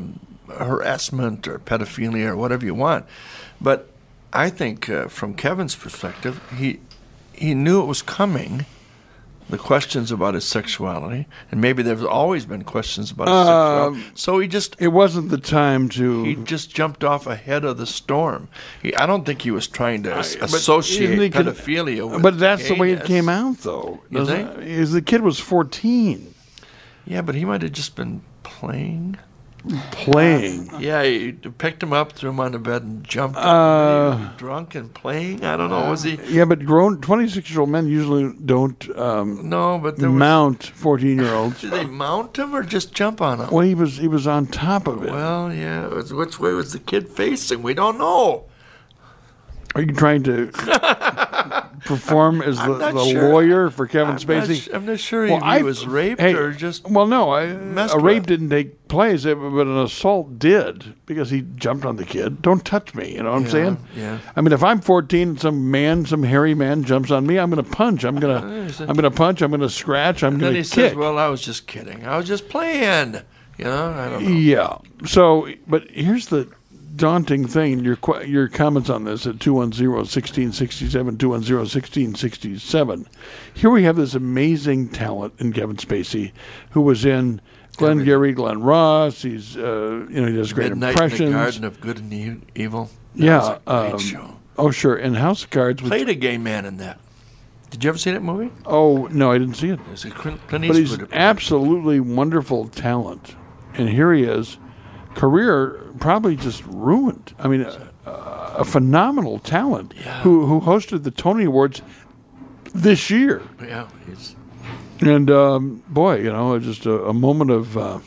harassment or pedophilia or whatever you want, but I think from Kevin's perspective, he knew it was coming the questions about his sexuality, and maybe there's always been questions about his sexuality. So it wasn't the time to. He just jumped off ahead of the storm. I don't think he was trying to associate pedophilia with. But that's the way it came out, though. You think? Is the kid was 14. Yeah, but he might have just been playing. Yeah, he picked him up, threw him on the bed, and jumped up. Drunk and playing? I don't know. Was he? Yeah, but grown 26-year-old men usually don't mount 14-year-olds. Did they mount him or just jump on him? Well, he was on top of it. Well, yeah. Which way was the kid facing? We don't know. Are you trying to perform as the lawyer for Kevin Spacey? I'm not sure he was raped or just. Well, no, a rape didn't take place, but an assault did because he jumped on the kid. Don't touch me. You know what I'm saying? Yeah. I mean, if I'm 14, some hairy man jumps on me, I'm going to punch. I'm going to punch. I'm going to scratch. I'm going to kick. Then he says, "Well, I was just kidding. I was just playing." You know, I don't know. Yeah. So, but here's the daunting thing. Your comments on this at 210-1667, 210-1667. Here we have this amazing talent in Kevin Spacey, who was in Glengarry Glen Ross. He's he does great impressions. In the Garden of Good and Evil. That was a great show. Oh, sure. And House of Cards. Played a gay man in that. Did you ever see that movie? Oh, no, I didn't see it. It's a Clint Eastwood. But he's absolutely wonderful talent. And here he is. Career probably just ruined. I mean, a phenomenal talent who hosted the Tony Awards this year. Yeah, and boy, just a moment of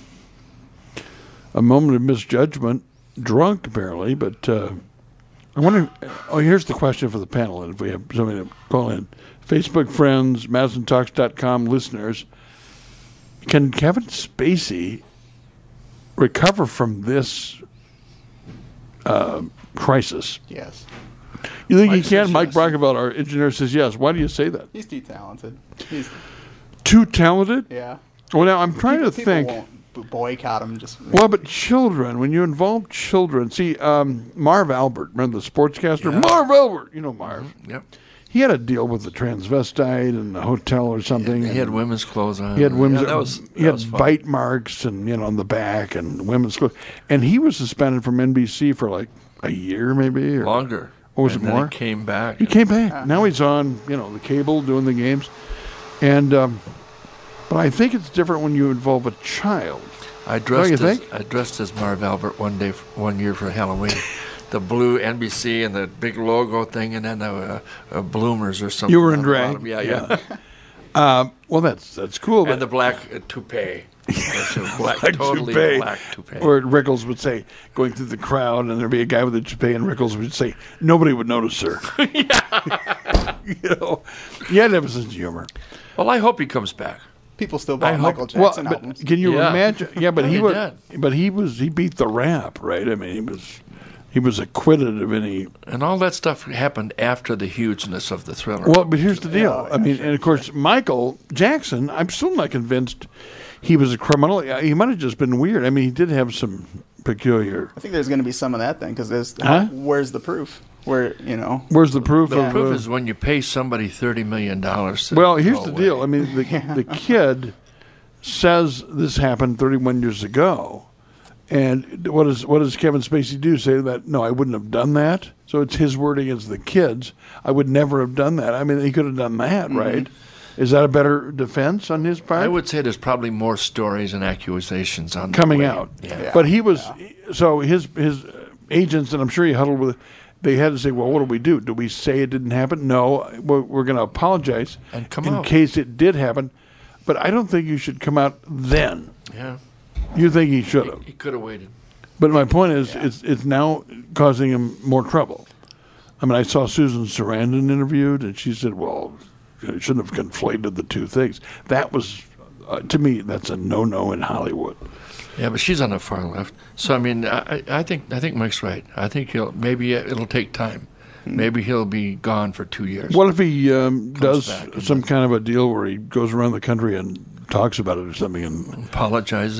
misjudgment, drunk apparently. But I wonder. Oh, here's the question for the panel, and if we have somebody to call in, Facebook friends, MadisonTalks.com listeners, can Kevin Spacey recover from this crisis? Yes. You think he can? Mike Brockeveld, our engineer, says yes. Why do you say that? He's too talented. Too talented? Yeah. Well, now I'm trying to think. Won't boycott him. Well, but children, when you involve children, see, Marv Albert, remember the sportscaster? Yeah. Marv Albert, you know Marv. Yep. He had a deal with the transvestite in the hotel or something. He had women's clothes on. He had women's. He had bite marks and on the back and women's clothes. And he was suspended from NBC for like a year, maybe or longer. Or was it more? He came back. He came back. Now he's on the cable doing the games, and but I think it's different when you involve a child. I dressed as Marv Albert one year for Halloween. The blue NBC and the big logo thing, and then the bloomers or something. You were in drag? Yeah. Well, that's cool. And the black toupee. Black toupee. Or Rickles would say, going through the crowd, and there'd be a guy with a toupee, and Rickles would say, "Nobody would notice, sir." He had to have a sense of humor. Well, I hope he comes back. People still buy Michael Jackson albums. Can you imagine? Yeah, but he beat the rap, right? I mean, he was acquitted of any. And all that stuff happened after the hugeness of the Thriller. Well, but here's the deal. And of course, Michael Jackson, I'm still not convinced he was a criminal. He might have just been weird. I mean, he did have some peculiar. I think there's going to be some of that then, because where's the proof? Where's the proof? The proof is when you pay somebody $30 million. Well, here's the deal. I mean, the kid says this happened 31 years ago. And what does Kevin Spacey do? Say that, no, I wouldn't have done that. So it's his word against the kids. I would never have done that. I mean, he could have done that, right? Is that a better defense on his part? I would say there's probably more stories and accusations on coming out. Yeah. But he was so his agents, and I'm sure he huddled with. They had to say, well, what do we do? Do we say it didn't happen? No, we're going to apologize and come in case it did happen. But I don't think you should come out then. Yeah. You think he should have? He could have waited. But my point is, it's now causing him more trouble. I mean, I saw Susan Sarandon interviewed, and she said, well, you shouldn't have conflated the two things. That was, to me, that's a no-no in Hollywood. Yeah, but she's on the far left. So, I mean, I think Mike's right. I think maybe it'll take time. Maybe he'll be gone for 2 years. What if he does some kind of a deal where he goes around the country and talks about it or something? And apologizes?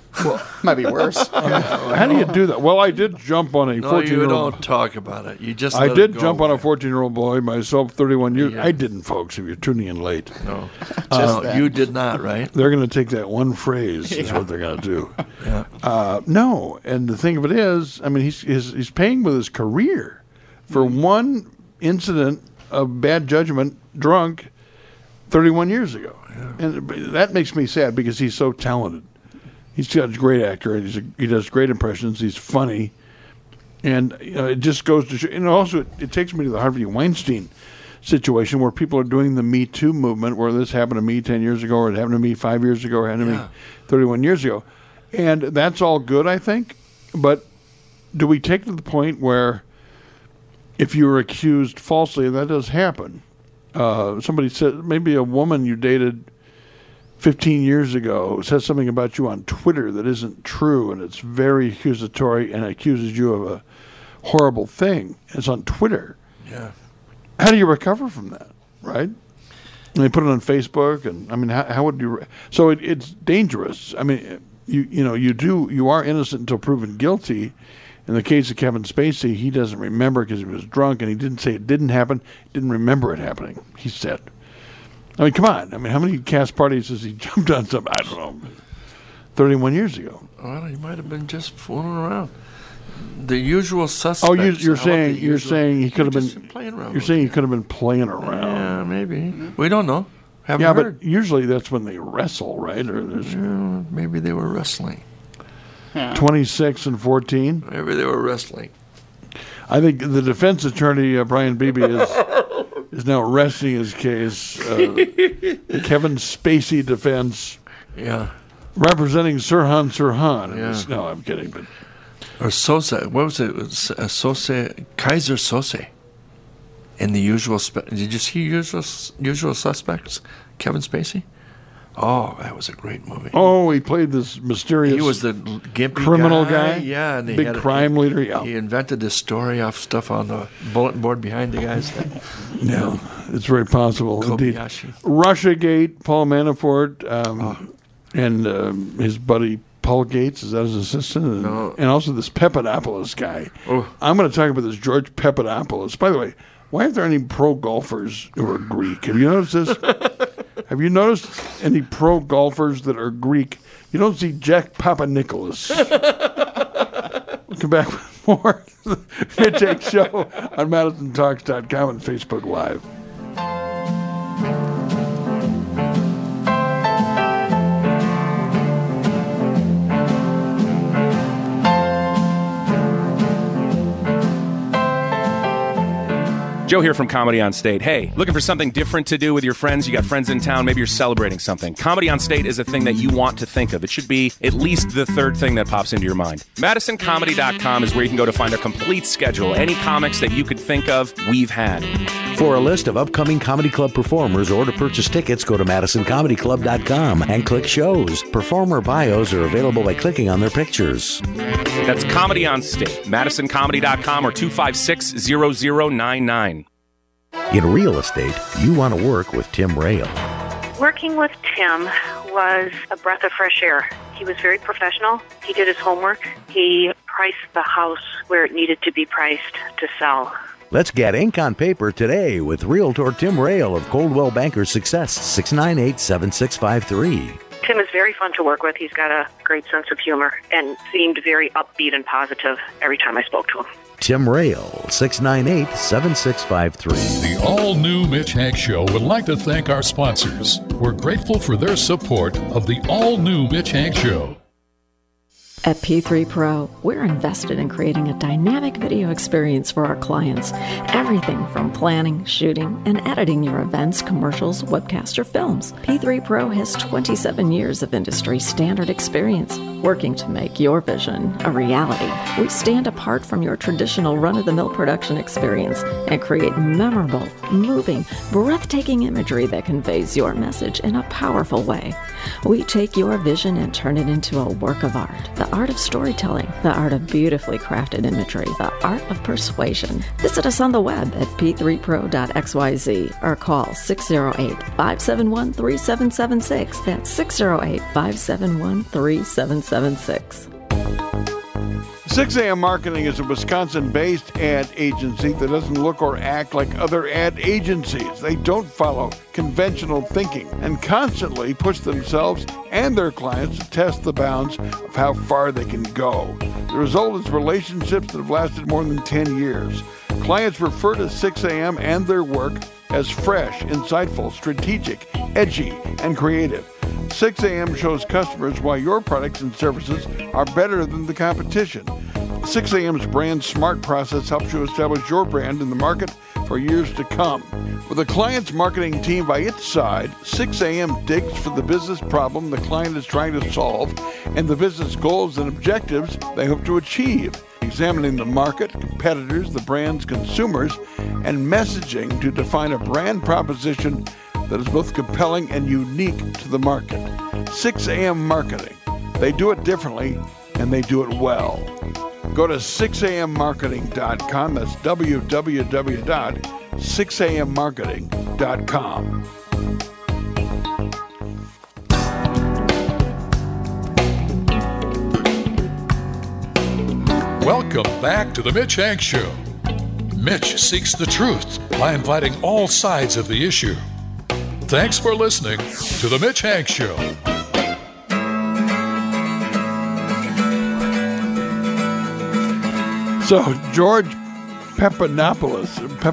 Well, might be worse. How do you do that? Well, I did jump on a 14-year-old. You don't talk about it. You just I did jump on a 14-year-old boy myself, 31 years. Yeah. I didn't, folks, if you're tuning in late. No. You did not, right? They're going to take that one phrase is what they're going to do. Yeah. No, and the thing of it is, I mean, he's paying with his career for one incident of bad judgment, drunk, 31 years ago. Yeah. And that makes me sad because he's so talented. He's got a great actor, and he does great impressions. He's funny, and it just goes to show. And also, it takes me to the Harvey Weinstein situation where people are doing the Me Too movement, where this happened to me 10 years ago, or it happened to me 5 years ago, or it happened to me 31 years ago, and that's all good, I think. But do we take it to the point where if you were accused falsely, and that does happen? Somebody said, maybe a woman you dated 15 years ago says something about you on Twitter that isn't true, and it's very accusatory and accuses you of a horrible thing. It's on Twitter. Yeah. How do you recover from that, right? And they put it on Facebook, and I mean, how would you? So it's dangerous. I mean, you are innocent until proven guilty. In the case of Kevin Spacey, he doesn't remember because he was drunk, and he didn't say it didn't happen. He didn't remember it happening, he said. I mean, come on. I mean, how many cast parties has he jumped on something? I don't know. 31 years ago. Well, he might have been just fooling around. The usual suspects. Oh, you're saying he could have been playing around. You're saying he could have been playing around. Yeah, maybe. We don't know. Haven't heard. But usually that's when they wrestle, right? Or maybe they were wrestling. 26 and 14. Maybe they were wrestling. I think the defense attorney Brian Beebe is now resting his case. The Kevin Spacey defense. Yeah. Representing Sirhan Sirhan. Yeah. No, I'm kidding. But or Sosa. What was it? Kaiser Sose. In The Usual Did you see Usual Suspects? Kevin Spacey? Oh, that was a great movie. Oh, he played this mysterious. He was the gimpy criminal guy. Yeah, and big crime leader. Yeah, he invented this story off stuff on the bulletin board behind the guy's head. Yeah, it's very possible. Kobayashi. Indeed. Russiagate, Paul Manafort, and his buddy Paul Gates, is that his assistant? No. And also this Papadopoulos guy. Oh. I'm going to talk about this George Papadopoulos. By the way, why aren't there any pro golfers who are Greek? Have you noticed this? Have you noticed any pro golfers that are Greek? You don't see Jack Papanikolaou. We'll come back with more Midtake Show on MadisonTalks.com and Facebook Live. Joe here from Comedy on State. Hey, looking for something different to do with your friends? You got friends in town, maybe you're celebrating something. Comedy on State is a thing that you want to think of. It should be at least the third thing that pops into your mind. MadisonComedy.com is where you can go to find a complete schedule. Any comics that you could think of, we've had. For a list of upcoming comedy club performers or to purchase tickets, go to MadisonComedyClub.com and click shows. Performer bios are available by clicking on their pictures. That's Comedy on State. MadisonComedy.com or 256-0099. In real estate, you want to work with Tim Rail. Working with Tim was a breath of fresh air. He was very professional. He did his homework. He priced the house where it needed to be priced to sell. Let's get ink on paper today with Realtor Tim Rail of Coldwell Banker Success, 698-7653. Tim is very fun to work with. He's got a great sense of humor and seemed very upbeat and positive every time I spoke to him. Tim Rail, 698-7653. The all-new Mitch Hank Show would like to thank our sponsors. We're grateful for their support of the all-new Mitch Hank Show. At P3 Pro, we're invested in creating a dynamic video experience for our clients. Everything from planning, shooting, and editing your events, commercials, webcasts, or films. P3 Pro has 27 years of industry standard experience, working to make your vision a reality. We stand apart from your traditional run-of-the-mill production experience and create memorable, moving, breathtaking imagery that conveys your message in a powerful way. We take your vision and turn it into a work of art. The art of storytelling, the art of beautifully crafted imagery, the art of persuasion. Visit us on the web at p3pro.xyz or call 608-571-3776. That's 608-571-3776. 6 a.m. Marketing is a Wisconsin-based ad agency that doesn't look or act like other ad agencies. They don't follow conventional thinking and constantly push themselves and their clients to test the bounds of how far they can go. The result is relationships that have lasted more than 10 years. Clients refer to 6 a.m. and their work as fresh, insightful, strategic, edgy, and creative. 6 a.m. shows customers why your products and services are better than the competition. 6 a.m.'s brand smart process helps you establish your brand in the market for years to come. With a client's marketing team by its side, 6 a.m. digs for the business problem the client is trying to solve and the business goals and objectives they hope to achieve, examining the market, competitors, the brand's consumers, and messaging to define a brand proposition that is both compelling and unique to the market. 6 a.m. Marketing. They do it differently, and they do it well. Go to 6ammarketing.com. That's www.6ammarketing.com. Welcome back to the Mitch Hank Show. Mitch seeks the truth by inviting all sides of the issue. Thanks for listening to the Mitch Hank Show. So George Papadopoulos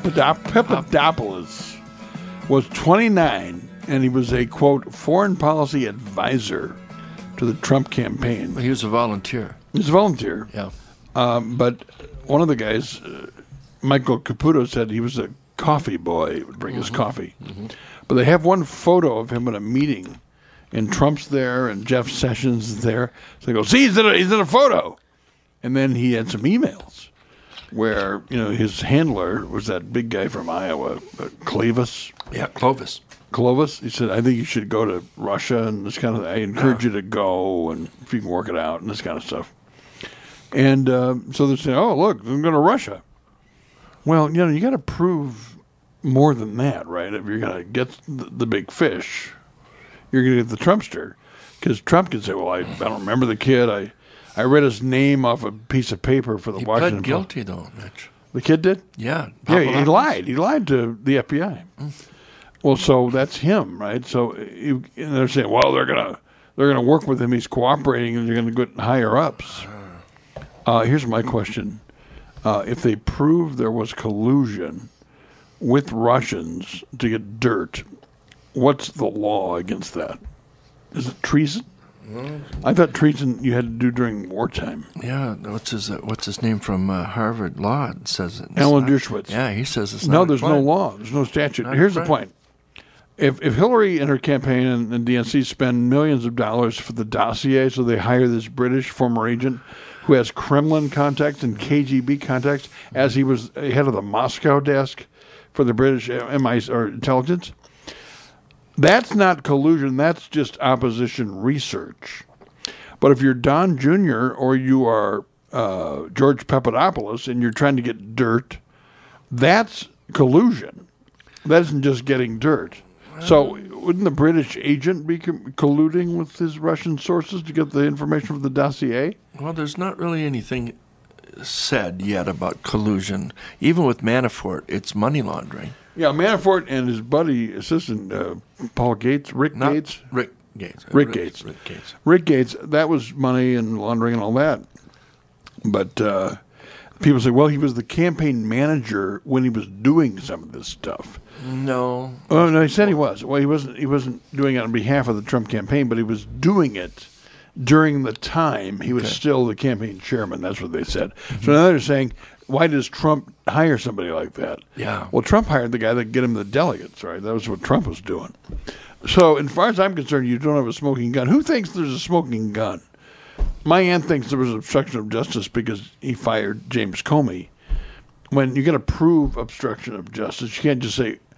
was 29, and he was a, quote, foreign policy advisor to the Trump campaign. He was a volunteer. He was a volunteer. Yeah. But one of the guys, Michael Caputo, said he was a coffee boy. He would bring his coffee. Mm-hmm. But they have one photo of him at a meeting, and Trump's there, and Jeff Sessions is there. So they go, see, he's in a photo. And then he had some emails where, his handler was that big guy from Iowa, Clovis. Yeah, Clovis. He said, I think you should go to Russia, and this kind of, I encourage you to go, and if you can work it out, and this kind of stuff. And so they're saying, oh, look, I'm going to Russia. Well, you got to prove more than that, right? If you're going to get the big fish, you're going to get the Trumpster. Because Trump can say, well, I don't remember the kid. I read his name off a piece of paper for the Washington Post. He pled guilty, though, Mitch. The kid did? Yeah. Yeah, he lied. He lied to the FBI. Well, so that's him, right? So and they're saying, well, they're gonna work with him. He's cooperating, and they're going to get higher ups. Here's my question: if they prove there was collusion with Russians to get dirt, what's the law against that? Is it treason? I thought treason you had to do during wartime. Yeah, what's his name from Harvard Law says it. Alan Dershowitz. Yeah, he says it's no. There's no law. There's no statute. Here's the point: if Hillary and her campaign and DNC spend millions of dollars for the dossier, so they hire this British former agent who has Kremlin contacts and KGB contacts, as he was head of the Moscow desk for the British MI or intelligence. That's not collusion. That's just opposition research. But if you're Don Jr. or you are George Papadopoulos and you're trying to get dirt, that's collusion. That isn't just getting dirt. So wouldn't the British agent be colluding with his Russian sources to get the information from the dossier? Well, there's not really anything said yet about collusion. Even with Manafort, it's money laundering. Yeah, Manafort and his buddy assistant, Rick Gates. Rick Gates, that was money and laundering and all that. But people say, well, he was the campaign manager when he was doing some of this stuff. No. Oh, no, he said he was. Well, he wasn't doing it on behalf of the Trump campaign, but he was doing it during the time he was still the campaign chairman. That's what they said. Mm-hmm. So now they're saying, why does Trump hire somebody like that? Yeah. Well, Trump hired the guy that get him the delegates, right? That was what Trump was doing. So as far as I'm concerned, you don't have a smoking gun. Who thinks there's a smoking gun? My aunt thinks there was obstruction of justice because he fired James Comey. When you got to prove obstruction of justice, you can't just say,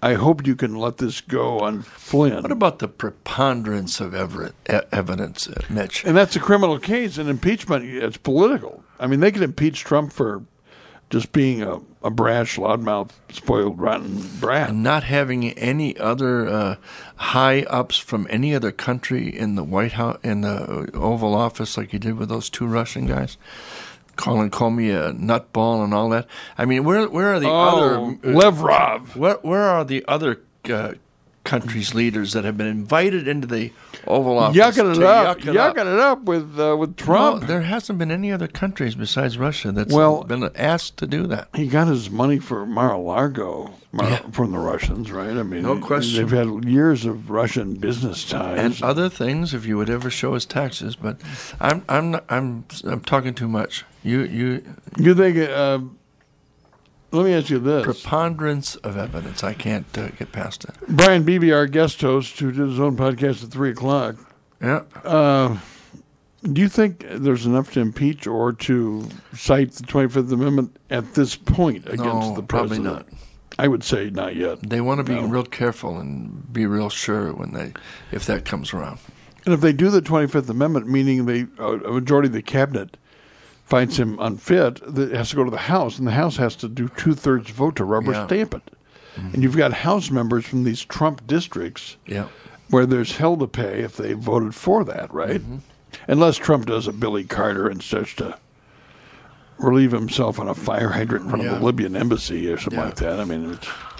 I hope you can let this go on Flynn. What about the preponderance of evidence, Mitch? And that's a criminal case. And impeachment, it's political. I mean, they can impeach Trump for just being a brash, loudmouth, spoiled, rotten brat. And not having any other high-ups from any other country in the White House, in the Oval Office like he did with those 2 Russian guys. Calling Comey a nutball and all that. I mean, where are the other... Lavrov. Where are the other countries' leaders that have been invited into the Oval Office? Yucking it up with Trump. No, there hasn't been any other countries besides Russia that's been asked to do that. He got his money for Mar-a-Lago from the Russians, right? I mean, no question. They've had years of Russian business ties and other things. If you would ever show his taxes, but I'm talking too much. You think? Let me ask you this: preponderance of evidence. I can't get past it. Brian Beebe, our guest host, who did his own podcast at 3:00. Yeah. Do you think there's enough to impeach or to cite the 25th Amendment at this point against the president? Probably not. I would say not yet. They want to be real careful and be real sure if that comes around. And if they do the 25th Amendment, meaning a majority of the cabinet finds him unfit, it has to go to the House, and the House has to do 2/3 vote to rubber stamp it. Mm-hmm. And you've got House members from these Trump districts where there's hell to pay if they voted for that, right? Mm-hmm. Unless Trump does a Billy Carter and starts to relieve himself on a fire hydrant in front of the Libyan embassy or something like that. I mean,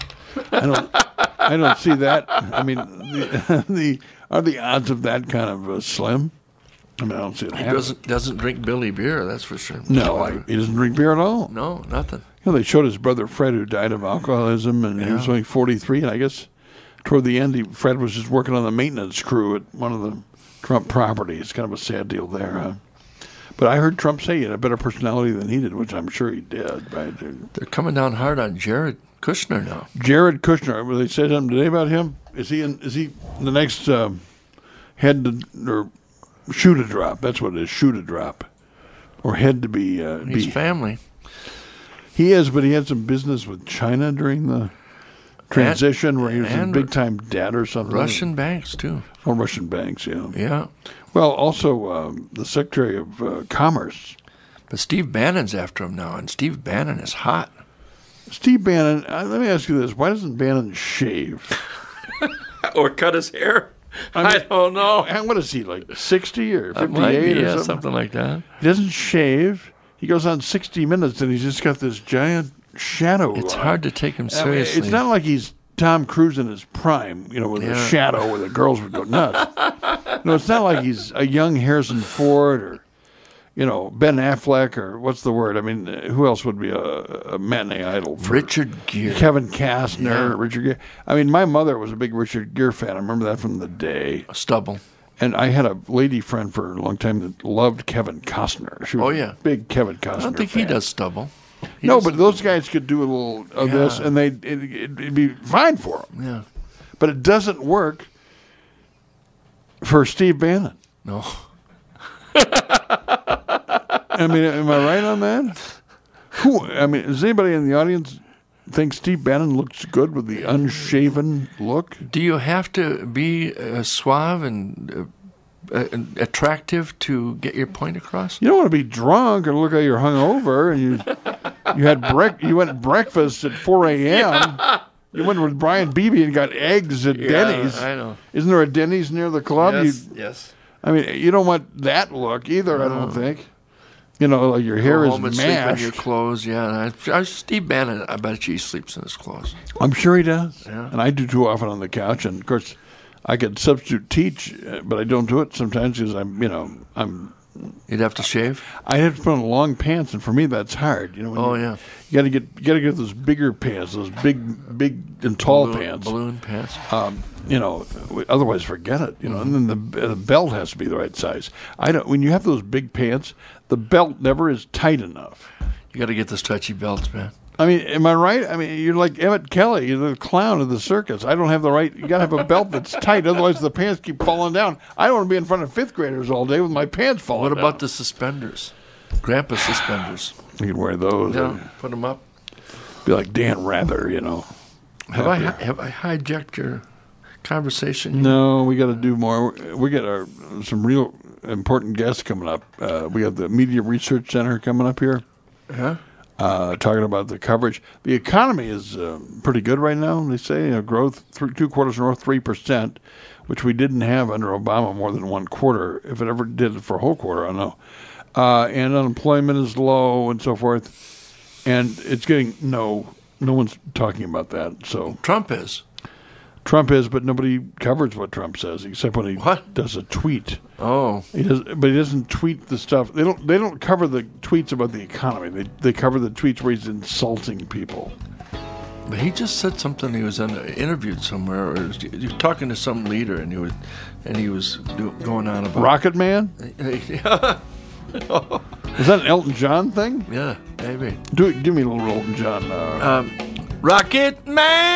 I don't see that. I mean, are the odds of that kind of slim? I mean, I don't see it happening. He doesn't drink Billy beer, that's for sure. No, he doesn't drink beer at all. No, nothing. You know, they showed his brother Fred, who died of alcoholism, and he was only 43. And I guess toward the end, Fred was just working on the maintenance crew at one of the Trump properties. Kind of a sad deal there, huh? But I heard Trump say he had a better personality than he did, which I'm sure he did. Right? They're coming down hard on Jared Kushner now. Jared Kushner. Well, they said something today about him. Is he the next head to or shoe to drop? That's what it is. Shoe to drop, or head to be. He's family. He is, but he had some business with China during the transition, where he was in big time debt or something. Russian banks too. Oh, Russian banks, yeah. Yeah. Well, also the Secretary of Commerce. But Steve Bannon's after him now, and Steve Bannon is hot. Steve Bannon, let me ask you this. Why doesn't Bannon shave? Or cut his hair? I don't know. What is he, like 60 or 58 or something like that? He doesn't shave. He goes on 60 Minutes, and he's just got this giant shadow. It's hard to take him seriously. It's not like he's Tom Cruise in his prime, with a shadow where the girls would go nuts. No, it's not like he's a young Harrison Ford or, Ben Affleck or what's the word? I mean, who else would be a matinee idol? Richard Gere. Kevin Costner, Richard Gere. I mean, my mother was a big Richard Gere fan. I remember that from the day. Stubble. And I had a lady friend for a long time that loved Kevin Costner. She was a big Kevin Costner fan. I don't think he does stubble. But those guys could do a little of this, and it'd be fine for them. Yeah. But it doesn't work for Steve Bannon. No. I mean, am I right on that? Does anybody in the audience think Steve Bannon looks good with the unshaven look? Do you have to be suave and attractive to get your point across? You don't want to be drunk and look like you're hungover, and you went breakfast at 4 a.m. Yeah. You went with Brian Beebe and got eggs at Denny's. I know. Isn't there a Denny's near the club? Yes. I mean, you don't want that look either. No. I don't think. Like your hair is mashed. Sleep in your clothes. Yeah. Steve Bannon, I bet he sleeps in his clothes. I'm sure he does. Yeah. And I do too often on the couch. And of course, I could substitute teach, but I don't do it sometimes because I'm. You'd have to shave. I'd have to put on long pants, and for me that's hard. You got to get those bigger pants, those big and tall pants, balloon pants. Otherwise forget it. And then the belt has to be the right size. When you have those big pants, the belt never is tight enough. You got to get the stretchy belts, man. I mean, am I right? I mean, you're like Emmett Kelly, you're the clown of the circus. I don't have the right. You got to have a belt that's tight, otherwise the pants keep falling down. I don't want to be in front of fifth graders all day with my pants falling down. What about the suspenders? Grandpa suspenders. You can wear those. Yeah, put them up. Be like Dan Rather, Have I hijacked your conversation? No, we got to do more. We got some real important guests coming up. We have the Media Research Center coming up here. Yeah. Talking about the coverage. The economy is pretty good right now. They say growth 2 quarters in a row, 3%, which we didn't have under Obama more than 1 quarter. If it ever did it for a whole quarter, I don't know. And unemployment is low and so forth. And it's getting no one's talking about that. So Trump is, but nobody covers what Trump says except when he does a tweet. Oh, he doesn't tweet the stuff. They don't cover the tweets about the economy. They cover the tweets where he's insulting people. But he just said something. He was interviewed somewhere, or he was talking to some leader, and he was going on about Rocket Man. Yeah. Is that an Elton John thing? Yeah, maybe. Give me a little Elton John. Rocket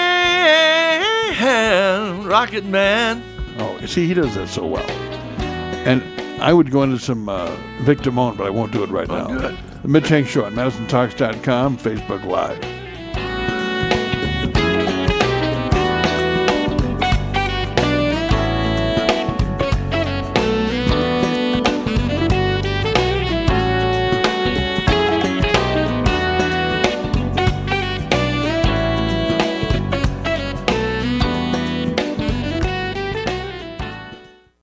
Man, Rocket Man. Oh, see, he does that so well. And I would go into some Vic Damone, but I won't do it right now. Good. The Mitch Hank Show on MadisonTalks.com, Facebook Live.